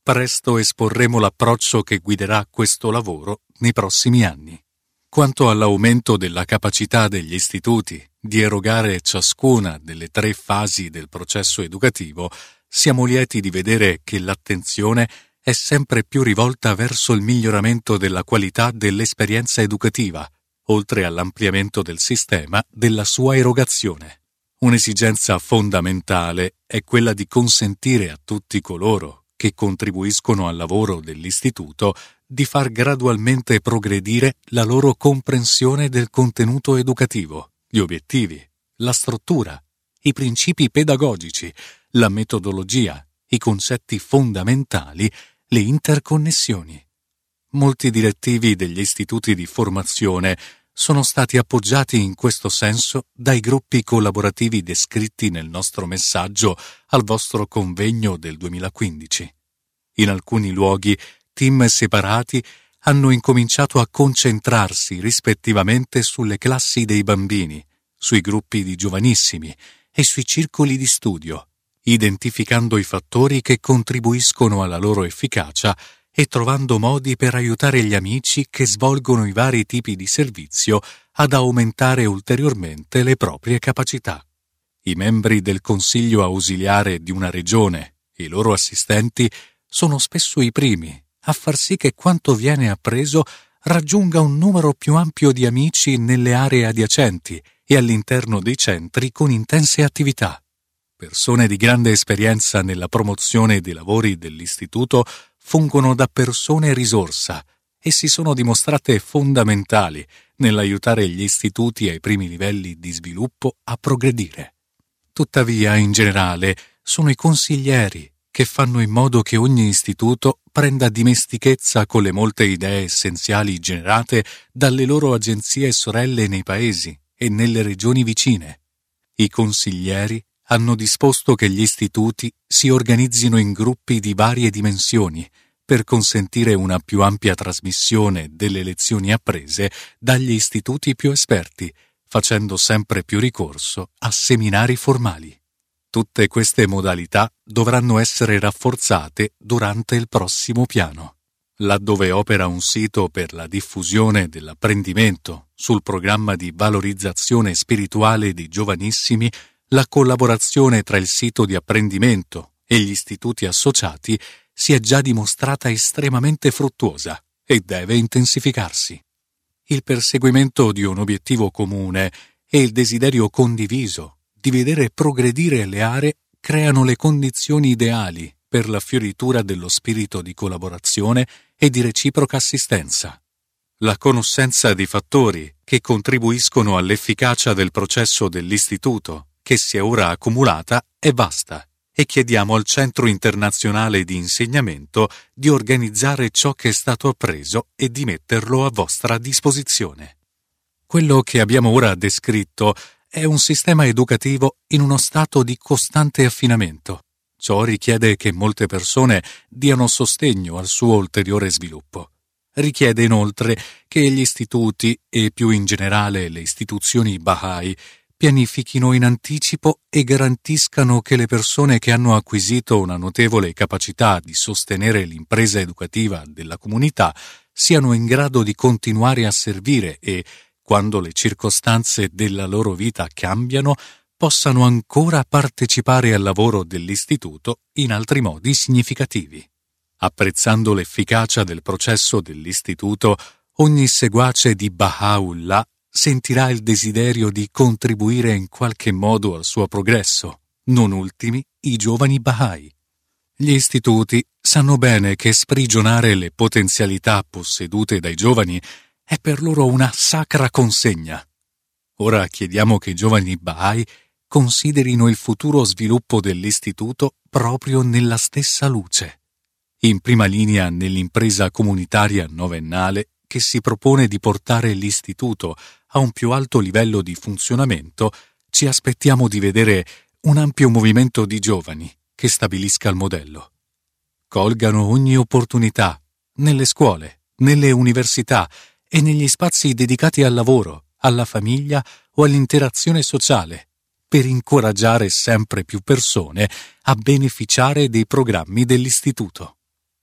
presto esporremo l'approccio che guiderà questo lavoro nei prossimi anni. Quanto all'aumento della capacità degli istituti di erogare ciascuna delle 3 fasi del processo educativo, siamo lieti di vedere che l'attenzione è sempre più rivolta verso il miglioramento della qualità dell'esperienza educativa, oltre all'ampliamento del sistema della sua erogazione. Un'esigenza fondamentale è quella di consentire a tutti coloro che contribuiscono al lavoro dell'istituto di far gradualmente progredire la loro comprensione del contenuto educativo, gli obiettivi, la struttura, i principi pedagogici, la metodologia, i concetti fondamentali, le interconnessioni. Molti direttivi degli istituti di formazione sono stati appoggiati in questo senso dai gruppi collaborativi descritti nel nostro messaggio al vostro convegno del 2015. In alcuni luoghi, team separati hanno incominciato a concentrarsi rispettivamente sulle classi dei bambini, sui gruppi di giovanissimi e sui circoli di studio, identificando i fattori che contribuiscono alla loro efficacia e trovando modi per aiutare gli amici che svolgono i vari tipi di servizio ad aumentare ulteriormente le proprie capacità. I membri del consiglio ausiliare di una regione e i loro assistenti sono spesso i primi a far sì che quanto viene appreso raggiunga un numero più ampio di amici nelle aree adiacenti e all'interno dei centri con intense attività. Persone di grande esperienza nella promozione dei lavori dell'istituto fungono da persone risorsa e si sono dimostrate fondamentali nell'aiutare gli istituti ai primi livelli di sviluppo a progredire. Tuttavia, in generale, sono i consiglieri che fanno in modo che ogni istituto prenda dimestichezza con le molte idee essenziali generate dalle loro agenzie sorelle nei paesi e nelle regioni vicine. I consiglieri hanno disposto che gli istituti si organizzino in gruppi di varie dimensioni per consentire una più ampia trasmissione delle lezioni apprese dagli istituti più esperti, facendo sempre più ricorso a seminari formali. Tutte queste modalità dovranno essere rafforzate durante il prossimo piano. Laddove opera un sito per la diffusione dell'apprendimento sul programma di valorizzazione spirituale di giovanissimi, la collaborazione tra il sito di apprendimento e gli istituti associati si è già dimostrata estremamente fruttuosa e deve intensificarsi. Il perseguimento di un obiettivo comune e il desiderio condiviso di vedere progredire le aree creano le condizioni ideali per la fioritura dello spirito di collaborazione e di reciproca assistenza. La conoscenza di fattori che contribuiscono all'efficacia del processo dell'istituto, che si è ora accumulata, è vasta, e chiediamo al Centro Internazionale di Insegnamento di organizzare ciò che è stato appreso e di metterlo a vostra disposizione. Quello che abbiamo ora descritto è un sistema educativo in uno stato di costante affinamento. Ciò richiede che molte persone diano sostegno al suo ulteriore sviluppo. Richiede inoltre che gli istituti e più in generale le istituzioni Bahá'í pianifichino in anticipo e garantiscano che le persone che hanno acquisito una notevole capacità di sostenere l'impresa educativa della comunità siano in grado di continuare a servire e, quando le circostanze della loro vita cambiano, possano ancora partecipare al lavoro dell'istituto in altri modi significativi. Apprezzando l'efficacia del processo dell'istituto, ogni seguace di Baha'u'llah sentirà il desiderio di contribuire in qualche modo al suo progresso, non ultimi i giovani Bahá'í. Gli istituti sanno bene che sprigionare le potenzialità possedute dai giovani è per loro una sacra consegna. Ora chiediamo che i giovani Bahá'í considerino il futuro sviluppo dell'istituto proprio nella stessa luce. In prima linea nell'impresa comunitaria novennale che si propone di portare l'istituto a un più alto livello di funzionamento, ci aspettiamo di vedere un ampio movimento di giovani che stabilisca il modello. Colgano ogni opportunità, nelle scuole, nelle università e negli spazi dedicati al lavoro, alla famiglia o all'interazione sociale, per incoraggiare sempre più persone a beneficiare dei programmi dell'istituto.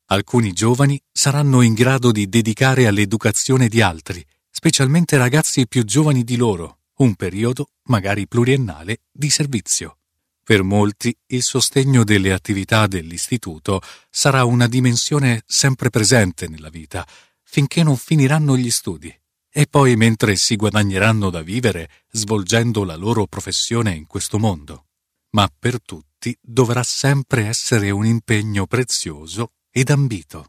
Alcuni giovani saranno in grado di dedicare all'educazione di altri, specialmente ragazzi più giovani di loro, un periodo, magari pluriennale, di servizio. Per molti il sostegno delle attività dell'istituto sarà una dimensione sempre presente nella vita, finché non finiranno gli studi, e poi mentre si guadagneranno da vivere svolgendo la loro professione in questo mondo. Ma per tutti dovrà sempre essere un impegno prezioso ed ambito.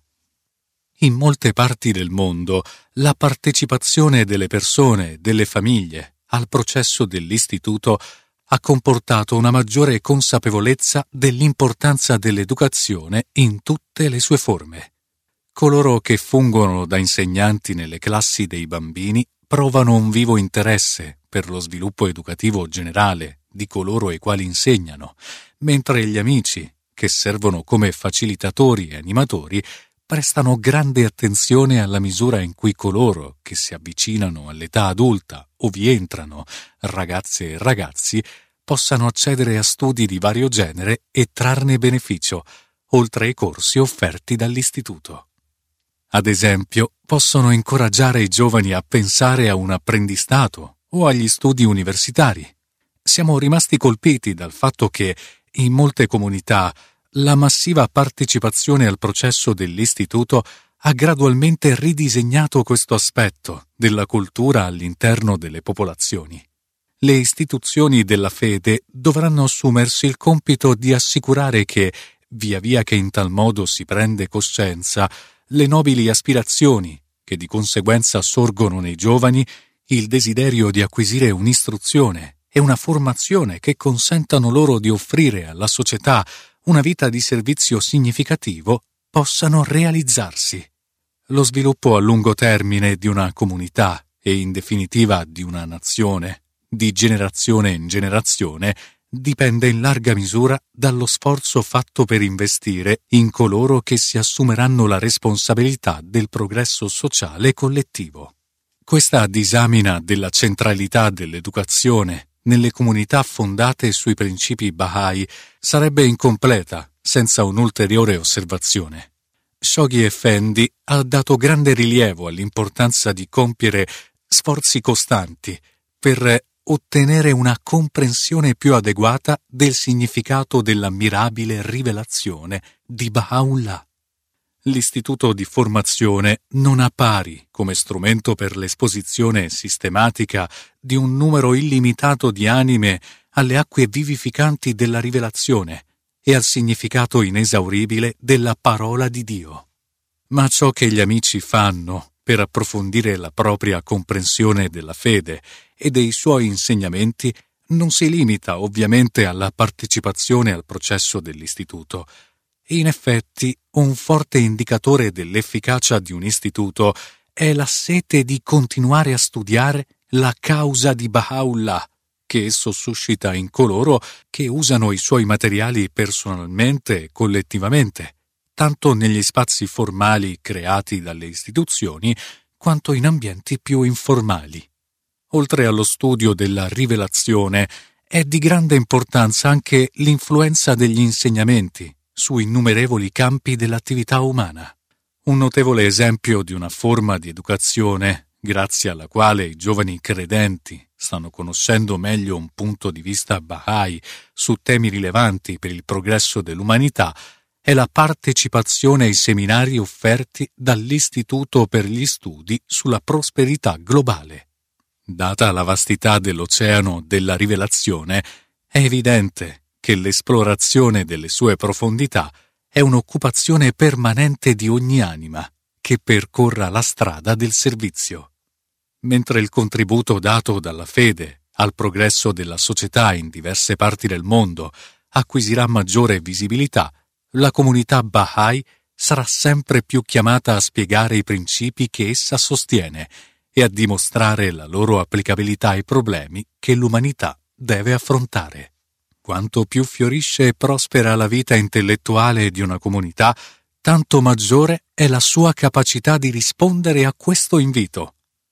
In molte parti del mondo la partecipazione delle persone e delle famiglie al processo dell'istituto ha comportato una maggiore consapevolezza dell'importanza dell'educazione in tutte le sue forme. Coloro che fungono da insegnanti nelle classi dei bambini provano un vivo interesse per lo sviluppo educativo generale di coloro ai quali insegnano, mentre gli amici, che servono come facilitatori e animatori, prestano grande attenzione alla misura in cui coloro che si avvicinano all'età adulta o vi entrano, ragazze e ragazzi, possano accedere a studi di vario genere e trarne beneficio, oltre ai corsi offerti dall'istituto. Ad esempio, possono incoraggiare i giovani a pensare a un apprendistato o agli studi universitari. Siamo rimasti colpiti dal fatto che, in molte comunità, la massiva partecipazione al processo dell'istituto ha gradualmente ridisegnato questo aspetto della cultura all'interno delle popolazioni. Le istituzioni della fede dovranno assumersi il compito di assicurare che, via via che in tal modo si prende coscienza, le nobili aspirazioni, che di conseguenza sorgono nei giovani, il desiderio di acquisire un'istruzione e una formazione che consentano loro di offrire alla società una vita di servizio significativo, possano realizzarsi. Lo sviluppo a lungo termine di una comunità e in definitiva di una nazione, di generazione in generazione, dipende in larga misura dallo sforzo fatto per investire in coloro che si assumeranno la responsabilità del progresso sociale collettivo. Questa disamina della centralità dell'educazione nelle comunità fondate sui principi Bahá'í sarebbe incompleta senza un'ulteriore osservazione. Shoghi Effendi ha dato grande rilievo all'importanza di compiere sforzi costanti per ottenere una comprensione più adeguata del significato dell'ammirabile rivelazione di Baha'u'llah. L'istituto di formazione non ha pari come strumento per l'esposizione sistematica di un numero illimitato di anime alle acque vivificanti della rivelazione e al significato inesauribile della parola di Dio. Ma ciò che gli amici fanno per approfondire la propria comprensione della fede e dei suoi insegnamenti non si limita ovviamente alla partecipazione al processo dell'istituto. In effetti, un forte indicatore dell'efficacia di un istituto è la sete di continuare a studiare la causa di Baha'u'llah, che esso suscita in coloro che usano i suoi materiali personalmente e collettivamente, tanto negli spazi formali creati dalle istituzioni, quanto in ambienti più informali. Oltre allo studio della rivelazione, è di grande importanza anche l'influenza degli insegnamenti su innumerevoli campi dell'attività umana. Un notevole esempio di una forma di educazione, grazie alla quale i giovani credenti stanno conoscendo meglio un punto di vista Bahá'í su temi rilevanti per il progresso dell'umanità, è la partecipazione ai seminari offerti dall'Istituto per gli Studi sulla Prosperità Globale. Data la vastità dell'oceano della rivelazione, è evidente che l'esplorazione delle sue profondità è un'occupazione permanente di ogni anima che percorra la strada del servizio. Mentre il contributo dato dalla fede al progresso della società in diverse parti del mondo acquisirà maggiore visibilità, la comunità Bahá'í sarà sempre più chiamata a spiegare i principi che essa sostiene e a dimostrare la loro applicabilità ai problemi che l'umanità deve affrontare. Quanto più fiorisce e prospera la vita intellettuale di una comunità, tanto maggiore è la sua capacità di rispondere a questo invito.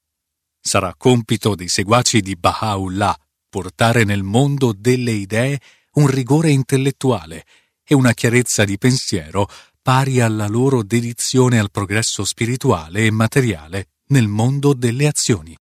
Sarà compito dei seguaci di Baha'u'llah portare nel mondo delle idee un rigore intellettuale e una chiarezza di pensiero pari alla loro dedizione al progresso spirituale e materiale nel mondo delle azioni.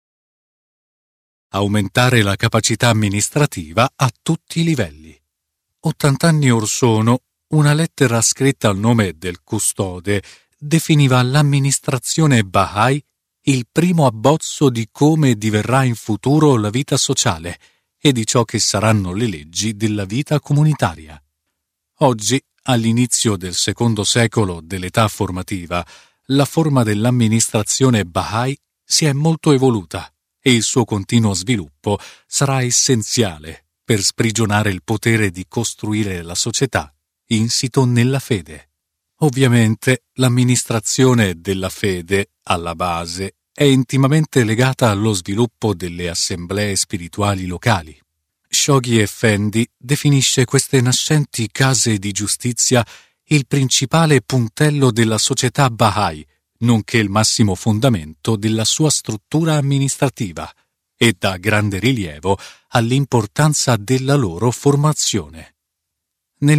Aumentare la capacità amministrativa a tutti i livelli. 80 anni or sono, una lettera scritta al nome del custode definiva l'amministrazione Bahá'í il primo abbozzo di come diverrà in futuro la vita sociale e di ciò che saranno le leggi della vita comunitaria. Oggi, all'inizio del secondo secolo dell'età formativa, la forma dell'amministrazione Bahá'í si è molto evoluta e il suo continuo sviluppo sarà essenziale per sprigionare il potere di costruire la società insito nella fede. Ovviamente l'amministrazione della fede, alla base, è intimamente legata allo sviluppo delle assemblee spirituali locali. Shoghi Effendi definisce queste nascenti case di giustizia il principale puntello della società Bahá'í, nonché il massimo fondamento della sua struttura amministrativa, e dà grande rilievo all'importanza della loro formazione. Nel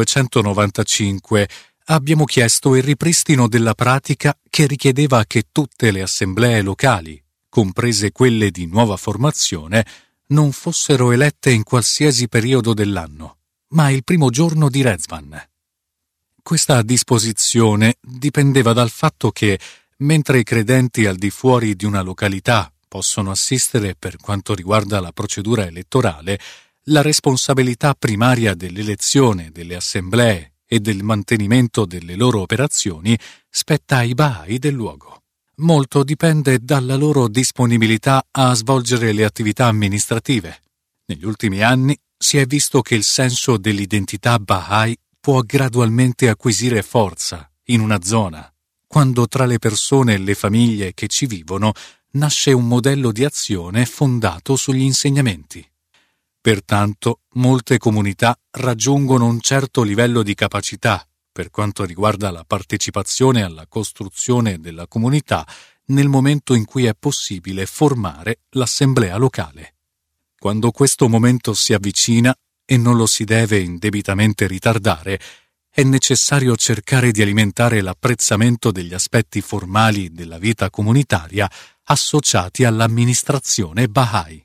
1995 abbiamo chiesto il ripristino della pratica che richiedeva che tutte le assemblee locali, comprese quelle di nuova formazione, non fossero elette in qualsiasi periodo dell'anno, ma il primo giorno di Rezvan. Questa disposizione dipendeva dal fatto che, mentre i credenti al di fuori di una località possono assistere per quanto riguarda la procedura elettorale, la responsabilità primaria dell'elezione delle assemblee e del mantenimento delle loro operazioni spetta ai Bahá'í del luogo. Molto dipende dalla loro disponibilità a svolgere le attività amministrative. Negli ultimi anni si è visto che il senso dell'identità Bahá'í può gradualmente acquisire forza in una zona, quando tra le persone e le famiglie che ci vivono nasce un modello di azione fondato sugli insegnamenti. Pertanto, molte comunità raggiungono un certo livello di capacità per quanto riguarda la partecipazione alla costruzione della comunità nel momento in cui è possibile formare l'assemblea locale. Quando questo momento si avvicina, e non lo si deve indebitamente ritardare, è necessario cercare di alimentare l'apprezzamento degli aspetti formali della vita comunitaria associati all'amministrazione Bahá'í.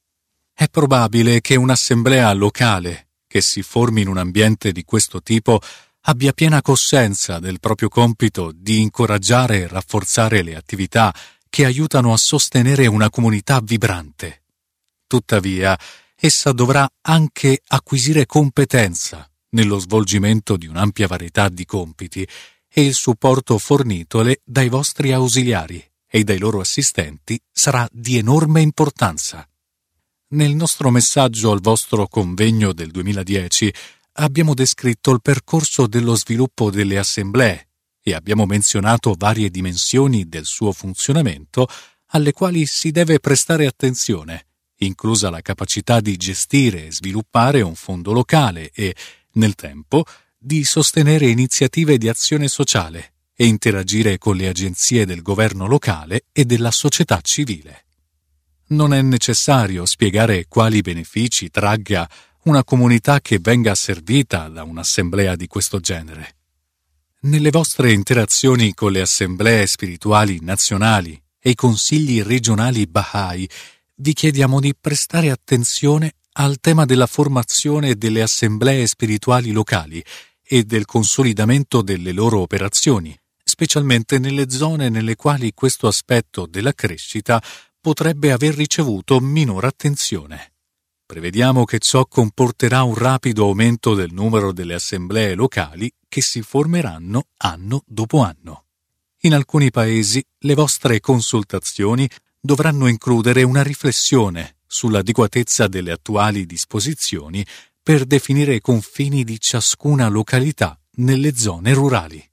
È probabile che un'assemblea locale che si formi in un ambiente di questo tipo abbia piena coscienza del proprio compito di incoraggiare e rafforzare le attività che aiutano a sostenere una comunità vibrante. Tuttavia, essa dovrà anche acquisire competenza nello svolgimento di un'ampia varietà di compiti e il supporto fornitole dai vostri ausiliari e dai loro assistenti sarà di enorme importanza. Nel nostro messaggio al vostro convegno del 2010 abbiamo descritto il percorso dello sviluppo delle assemblee e abbiamo menzionato varie dimensioni del suo funzionamento alle quali si deve prestare attenzione, inclusa la capacità di gestire e sviluppare un fondo locale e, nel tempo, di sostenere iniziative di azione sociale e interagire con le agenzie del governo locale e della società civile. Non è necessario spiegare quali benefici tragga una comunità che venga servita da un'assemblea di questo genere. Nelle vostre interazioni con le assemblee spirituali nazionali e i consigli regionali Bahá'í vi chiediamo di prestare attenzione al tema della formazione delle assemblee spirituali locali e del consolidamento delle loro operazioni, specialmente nelle zone nelle quali questo aspetto della crescita potrebbe aver ricevuto minore attenzione. Prevediamo che ciò comporterà un rapido aumento del numero delle assemblee locali che si formeranno anno dopo anno. In alcuni paesi le vostre consultazioni dovranno includere una riflessione sull'adeguatezza delle attuali disposizioni per definire i confini di ciascuna località nelle zone rurali.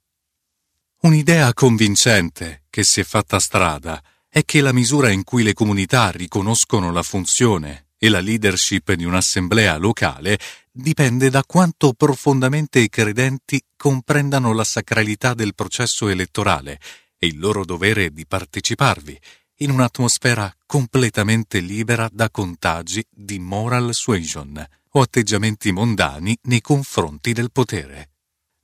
Un'idea convincente che si è fatta strada è che la misura in cui le comunità riconoscono la funzione e la leadership di un'assemblea locale dipende da quanto profondamente i credenti comprendano la sacralità del processo elettorale e il loro dovere di parteciparvi in un'atmosfera completamente libera da contagi di moral suasion o atteggiamenti mondani nei confronti del potere.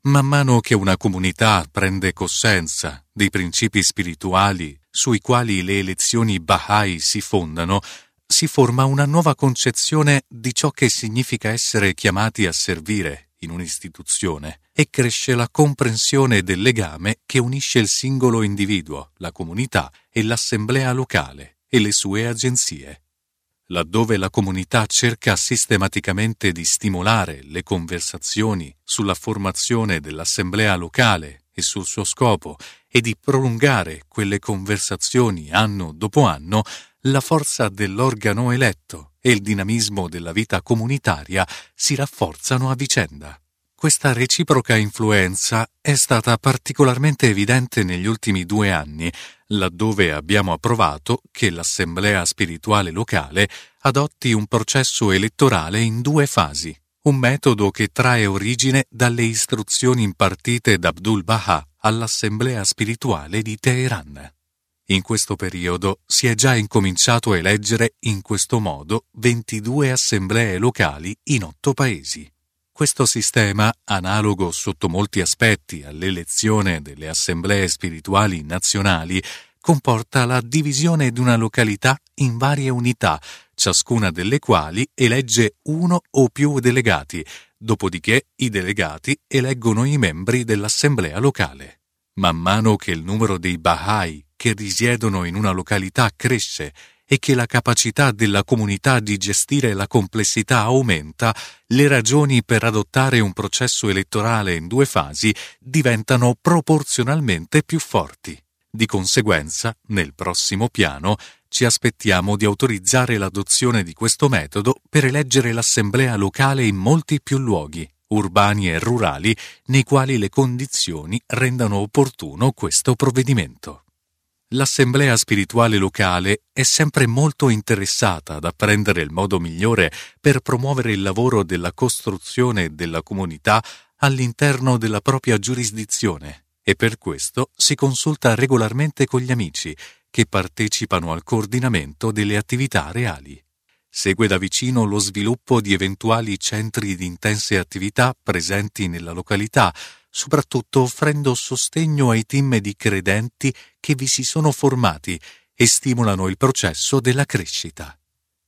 Man mano che una comunità prende coscienza dei principi spirituali sui quali le elezioni Bahá'í si fondano, si forma una nuova concezione di ciò che significa essere chiamati a servire in un'istituzione e cresce la comprensione del legame che unisce il singolo individuo, la comunità e l'assemblea locale e le sue agenzie. Laddove la comunità cerca sistematicamente di stimolare le conversazioni sulla formazione dell'assemblea locale e sul suo scopo e di prolungare quelle conversazioni anno dopo anno, la forza dell'organo eletto e il dinamismo della vita comunitaria si rafforzano a vicenda. Questa reciproca influenza è stata particolarmente evidente negli ultimi 2 anni, laddove abbiamo approvato che l'Assemblea spirituale locale adotti un processo elettorale in 2 fasi, un metodo che trae origine dalle istruzioni impartite da Abdul Baha all'Assemblea spirituale di Teheran. In questo periodo si è già incominciato a eleggere in questo modo 22 assemblee locali in 8 paesi. Questo sistema, analogo sotto molti aspetti all'elezione delle assemblee spirituali nazionali, comporta la divisione di una località in varie unità, ciascuna delle quali elegge uno o più delegati, dopodiché i delegati eleggono i membri dell'assemblea locale. Man mano che il numero dei Bahá'í che risiedono in una località cresce e che la capacità della comunità di gestire la complessità aumenta, le ragioni per adottare un processo elettorale in 2 fasi diventano proporzionalmente più forti. Di conseguenza, nel prossimo piano, ci aspettiamo di autorizzare l'adozione di questo metodo per eleggere l'assemblea locale in molti più luoghi, urbani e rurali, nei quali le condizioni rendano opportuno questo provvedimento. L'assemblea spirituale locale è sempre molto interessata ad apprendere il modo migliore per promuovere il lavoro della costruzione della comunità all'interno della propria giurisdizione e per questo si consulta regolarmente con gli amici che partecipano al coordinamento delle attività reali. Segue da vicino lo sviluppo di eventuali centri di intense attività presenti nella località, soprattutto offrendo sostegno ai team di credenti che vi si sono formati e stimolano il processo della crescita.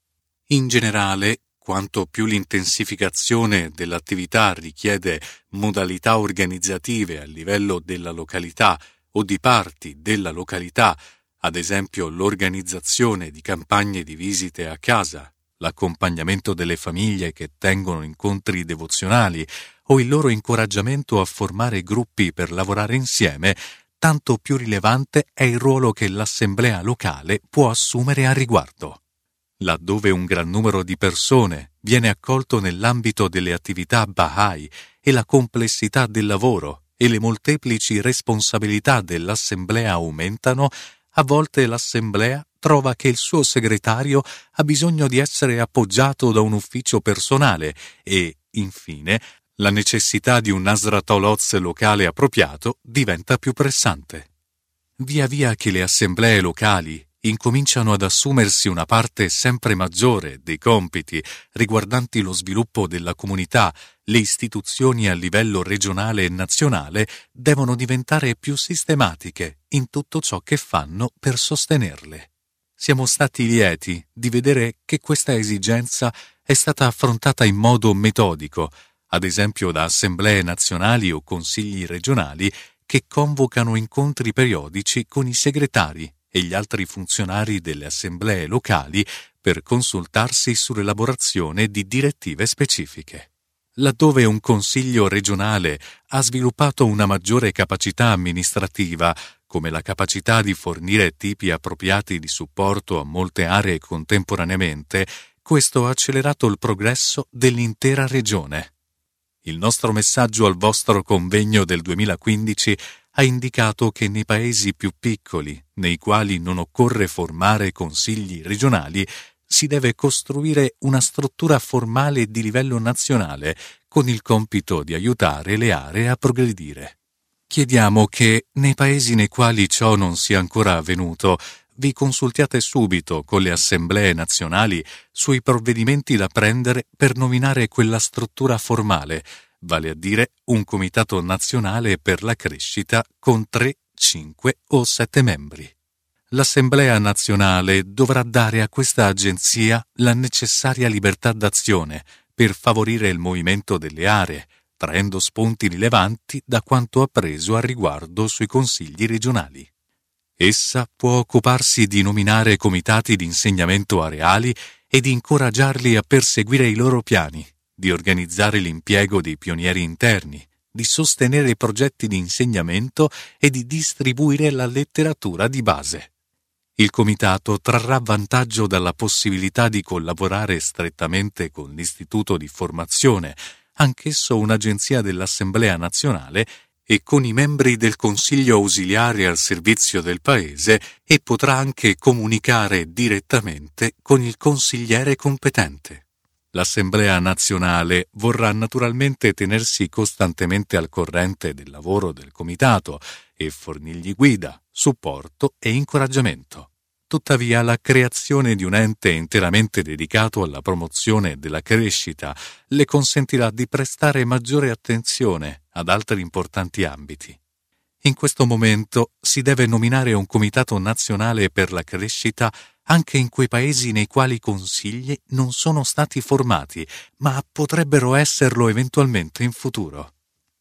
In generale, quanto più l'intensificazione dell'attività richiede modalità organizzative a livello della località o di parti della località, ad esempio l'organizzazione di campagne di visite a casa, l'accompagnamento delle famiglie che tengono incontri devozionali o il loro incoraggiamento a formare gruppi per lavorare insieme, tanto più rilevante è il ruolo che l'assemblea locale può assumere a riguardo. Laddove un gran numero di persone viene accolto nell'ambito delle attività Bahá'í e la complessità del lavoro e le molteplici responsabilità dell'assemblea aumentano, a volte l'assemblea trova che il suo segretario ha bisogno di essere appoggiato da un ufficio personale e, infine, la necessità di un Nasratoloz locale appropriato diventa più pressante. Via via che le assemblee locali incominciano ad assumersi una parte sempre maggiore dei compiti riguardanti lo sviluppo della comunità, le istituzioni a livello regionale e nazionale devono diventare più sistematiche in tutto ciò che fanno per sostenerle. Siamo stati lieti di vedere che questa esigenza è stata affrontata in modo metodico, ad esempio da assemblee nazionali o consigli regionali che convocano incontri periodici con i segretari e gli altri funzionari delle assemblee locali per consultarsi sull'elaborazione di direttive specifiche. Laddove un consiglio regionale ha sviluppato una maggiore capacità amministrativa, come la capacità di fornire tipi appropriati di supporto a molte aree contemporaneamente, questo ha accelerato il progresso dell'intera regione. Il nostro messaggio al vostro convegno del 2015 ha indicato che nei paesi più piccoli, nei quali non occorre formare consigli regionali, si deve costruire una struttura formale di livello nazionale con il compito di aiutare le aree a progredire. Chiediamo che, nei paesi nei quali ciò non sia ancora avvenuto, vi consultiate subito con le assemblee nazionali sui provvedimenti da prendere per nominare quella struttura formale, vale a dire un comitato nazionale per la crescita con 3, 5 o 7 membri. L'Assemblea nazionale dovrà dare a questa agenzia la necessaria libertà d'azione per favorire il movimento delle aree, traendo spunti rilevanti da quanto appreso a riguardo sui consigli regionali. Essa può occuparsi di nominare comitati di insegnamento areali e di incoraggiarli a perseguire i loro piani, di organizzare l'impiego dei pionieri interni, di sostenere progetti di insegnamento e di distribuire la letteratura di base. Il comitato trarrà vantaggio dalla possibilità di collaborare strettamente con l'Istituto di Formazione, anch'esso un'agenzia dell'Assemblea nazionale, e con i membri del Consiglio ausiliare al servizio del Paese, e potrà anche comunicare direttamente con il consigliere competente. L'Assemblea nazionale vorrà naturalmente tenersi costantemente al corrente del lavoro del comitato e fornirgli guida, supporto e incoraggiamento. Tuttavia, la creazione di un ente interamente dedicato alla promozione della crescita le consentirà di prestare maggiore attenzione ad altri importanti ambiti. In questo momento si deve nominare un comitato nazionale per la crescita anche in quei paesi nei quali i consigli non sono stati formati, ma potrebbero esserlo eventualmente in futuro.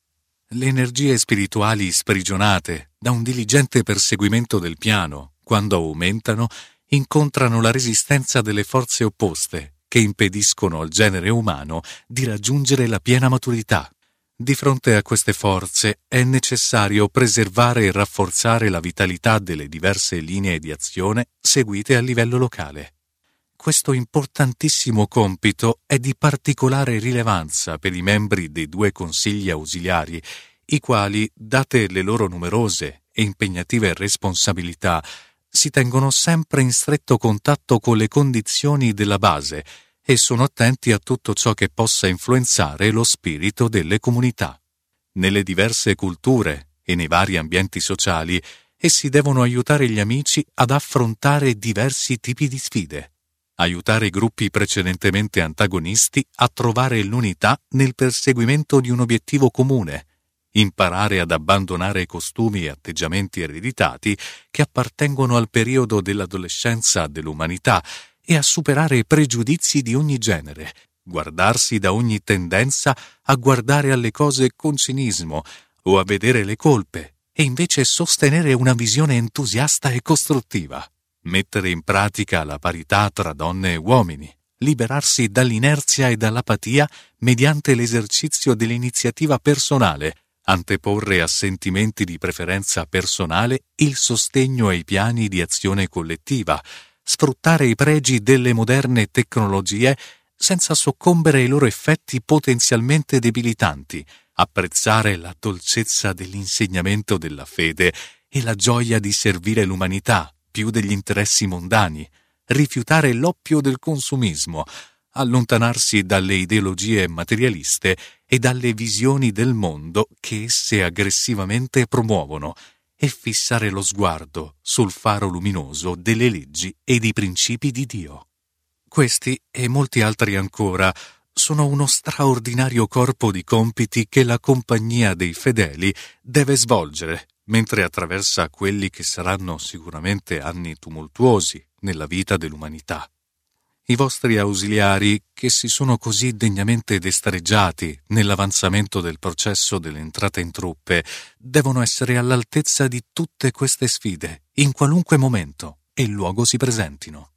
Le energie spirituali sprigionate da un diligente perseguimento del piano, quando aumentano, incontrano la resistenza delle forze opposte che impediscono al genere umano di raggiungere la piena maturità. Di fronte a queste forze è necessario preservare e rafforzare la vitalità delle diverse linee di azione seguite a livello locale. Questo importantissimo compito è di particolare rilevanza per i membri dei 2 consigli ausiliari, i quali, date le loro numerose e impegnative responsabilità, si tengono sempre in stretto contatto con le condizioni della base e sono attenti a tutto ciò che possa influenzare lo spirito delle comunità. Nelle diverse culture e nei vari ambienti sociali, essi devono aiutare gli amici ad affrontare diversi tipi di sfide, aiutare i gruppi precedentemente antagonisti a trovare l'unità nel perseguimento di un obiettivo comune, imparare ad abbandonare costumi e atteggiamenti ereditati che appartengono al periodo dell'adolescenza dell'umanità e a superare pregiudizi di ogni genere, guardarsi da ogni tendenza a guardare alle cose con cinismo o a vedere le colpe e invece sostenere una visione entusiasta e costruttiva, mettere in pratica la parità tra donne e uomini, liberarsi dall'inerzia e dall'apatia mediante l'esercizio dell'iniziativa personale, anteporre a sentimenti di preferenza personale il sostegno ai piani di azione collettiva, sfruttare i pregi delle moderne tecnologie senza soccombere ai loro effetti potenzialmente debilitanti, apprezzare la dolcezza dell'insegnamento della fede e la gioia di servire l'umanità più degli interessi mondani, rifiutare l'oppio del consumismo, allontanarsi dalle ideologie materialiste e dalle visioni del mondo che esse aggressivamente promuovono, e fissare lo sguardo sul faro luminoso delle leggi e dei principi di Dio. Questi e molti altri ancora sono uno straordinario corpo di compiti che la compagnia dei fedeli deve svolgere, mentre attraversa quelli che saranno sicuramente anni tumultuosi nella vita dell'umanità. I vostri ausiliari, che si sono così degnamente destreggiati nell'avanzamento del processo dell'entrata in truppe, devono essere all'altezza di tutte queste sfide, in qualunque momento e luogo si presentino.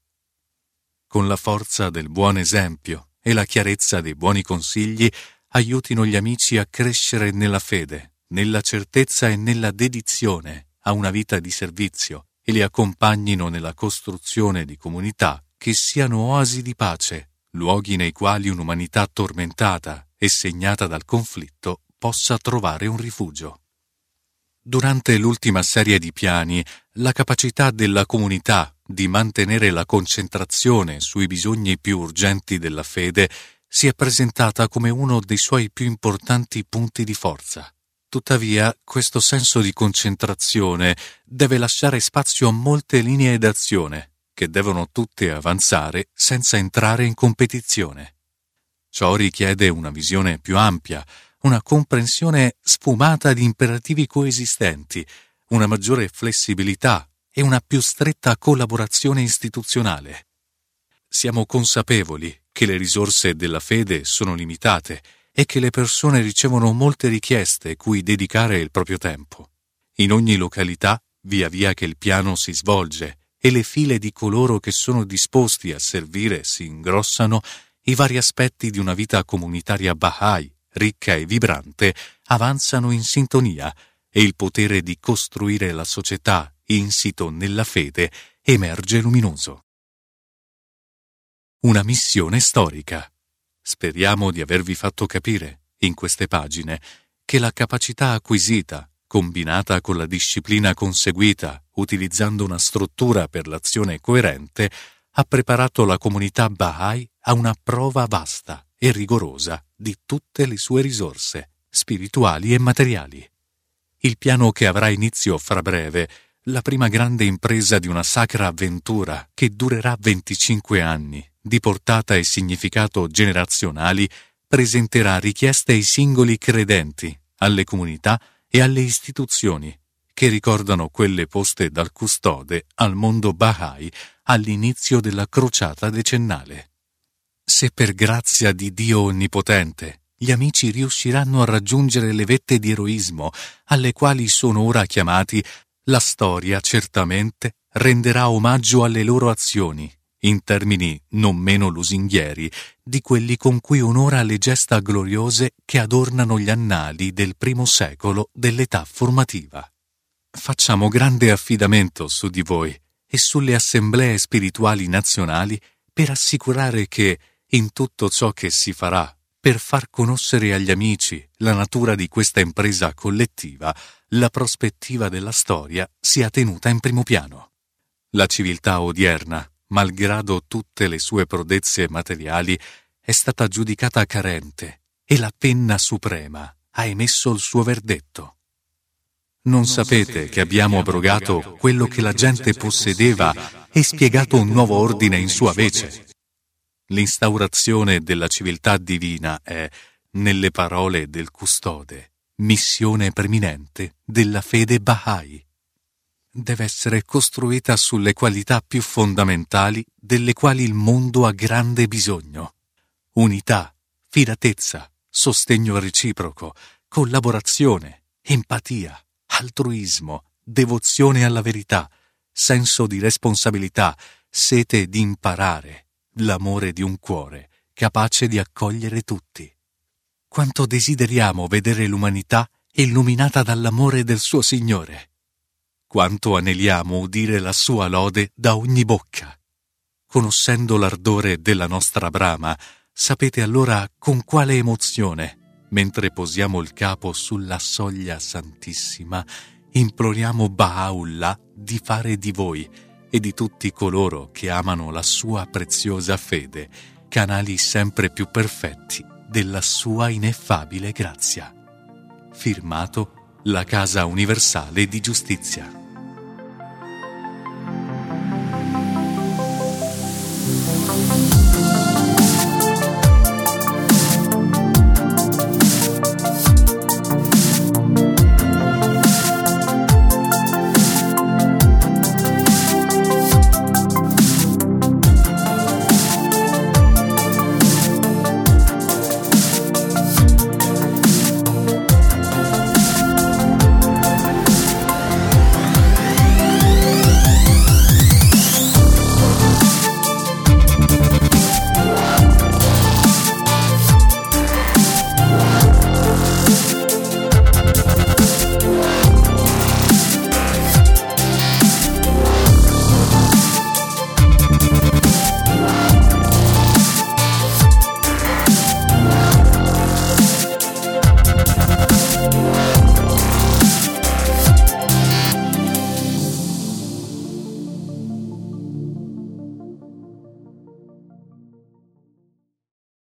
Con la forza del buon esempio e la chiarezza dei buoni consigli, aiutino gli amici a crescere nella fede, nella certezza e nella dedizione a una vita di servizio e li accompagnino nella costruzione di comunità che siano oasi di pace, luoghi nei quali un'umanità tormentata e segnata dal conflitto possa trovare un rifugio. Durante l'ultima serie di piani, la capacità della comunità di mantenere la concentrazione sui bisogni più urgenti della fede si è presentata come uno dei suoi più importanti punti di forza. Tuttavia, questo senso di concentrazione deve lasciare spazio a molte linee d'azione, che devono tutte avanzare senza entrare in competizione. Ciò richiede una visione più ampia, una comprensione sfumata di imperativi coesistenti, una maggiore flessibilità e una più stretta collaborazione istituzionale. Siamo consapevoli che le risorse della fede sono limitate e che le persone ricevono molte richieste cui dedicare il proprio tempo. In ogni località, via via che il piano si svolge e le file di coloro che sono disposti a servire si ingrossano, i vari aspetti di una vita comunitaria Bahá'í, ricca e vibrante, avanzano in sintonia e il potere di costruire la società insito nella fede emerge luminoso. Una missione storica. Speriamo di avervi fatto capire, in queste pagine, che la capacità acquisita, combinata con la disciplina conseguita, utilizzando una struttura per l'azione coerente, ha preparato la comunità Bahá'í a una prova vasta e rigorosa di tutte le sue risorse, spirituali e materiali. Il piano che avrà inizio fra breve, la prima grande impresa di una sacra avventura che durerà 25 anni, di portata e significato generazionali, presenterà richieste ai singoli credenti, alle comunità e alle istituzioni, che ricordano quelle poste dal custode al mondo Bahá'í all'inizio della crociata decennale. Se per grazia di Dio Onnipotente gli amici riusciranno a raggiungere le vette di eroismo alle quali sono ora chiamati, la storia certamente renderà omaggio alle loro azioni, in termini non meno lusinghieri di quelli con cui onora le gesta gloriose che adornano gli annali del primo secolo dell'età formativa. Facciamo grande affidamento su di voi e sulle assemblee spirituali nazionali per assicurare che, in tutto ciò che si farà per far conoscere agli amici la natura di questa impresa collettiva, la prospettiva della storia sia tenuta in primo piano. La civiltà odierna, malgrado tutte le sue prodezze materiali, è stata giudicata carente e la penna suprema ha emesso il suo verdetto. Non sapete che abbiamo abrogato quello che la gente possedeva e spiegato un nuovo ordine in sua vece? L'instaurazione della civiltà divina è, nelle parole del custode, missione preminente della fede Bahá'í. Deve essere costruita sulle qualità più fondamentali delle quali il mondo ha grande bisogno: unità, fidatezza, sostegno reciproco, collaborazione, empatia, altruismo, devozione alla verità, senso di responsabilità, sete di imparare, l'amore di un cuore capace di accogliere tutti. Quanto desideriamo vedere l'umanità illuminata dall'amore del suo Signore! Quanto aneliamo udire la sua lode da ogni bocca! Conoscendo l'ardore della nostra brama, sapete allora con quale emozione, mentre posiamo il capo sulla soglia santissima, imploriamo Baha'u'llah di fare di voi e di tutti coloro che amano la sua preziosa fede canali sempre più perfetti della sua ineffabile grazia. Firmato la Casa Universale di Giustizia.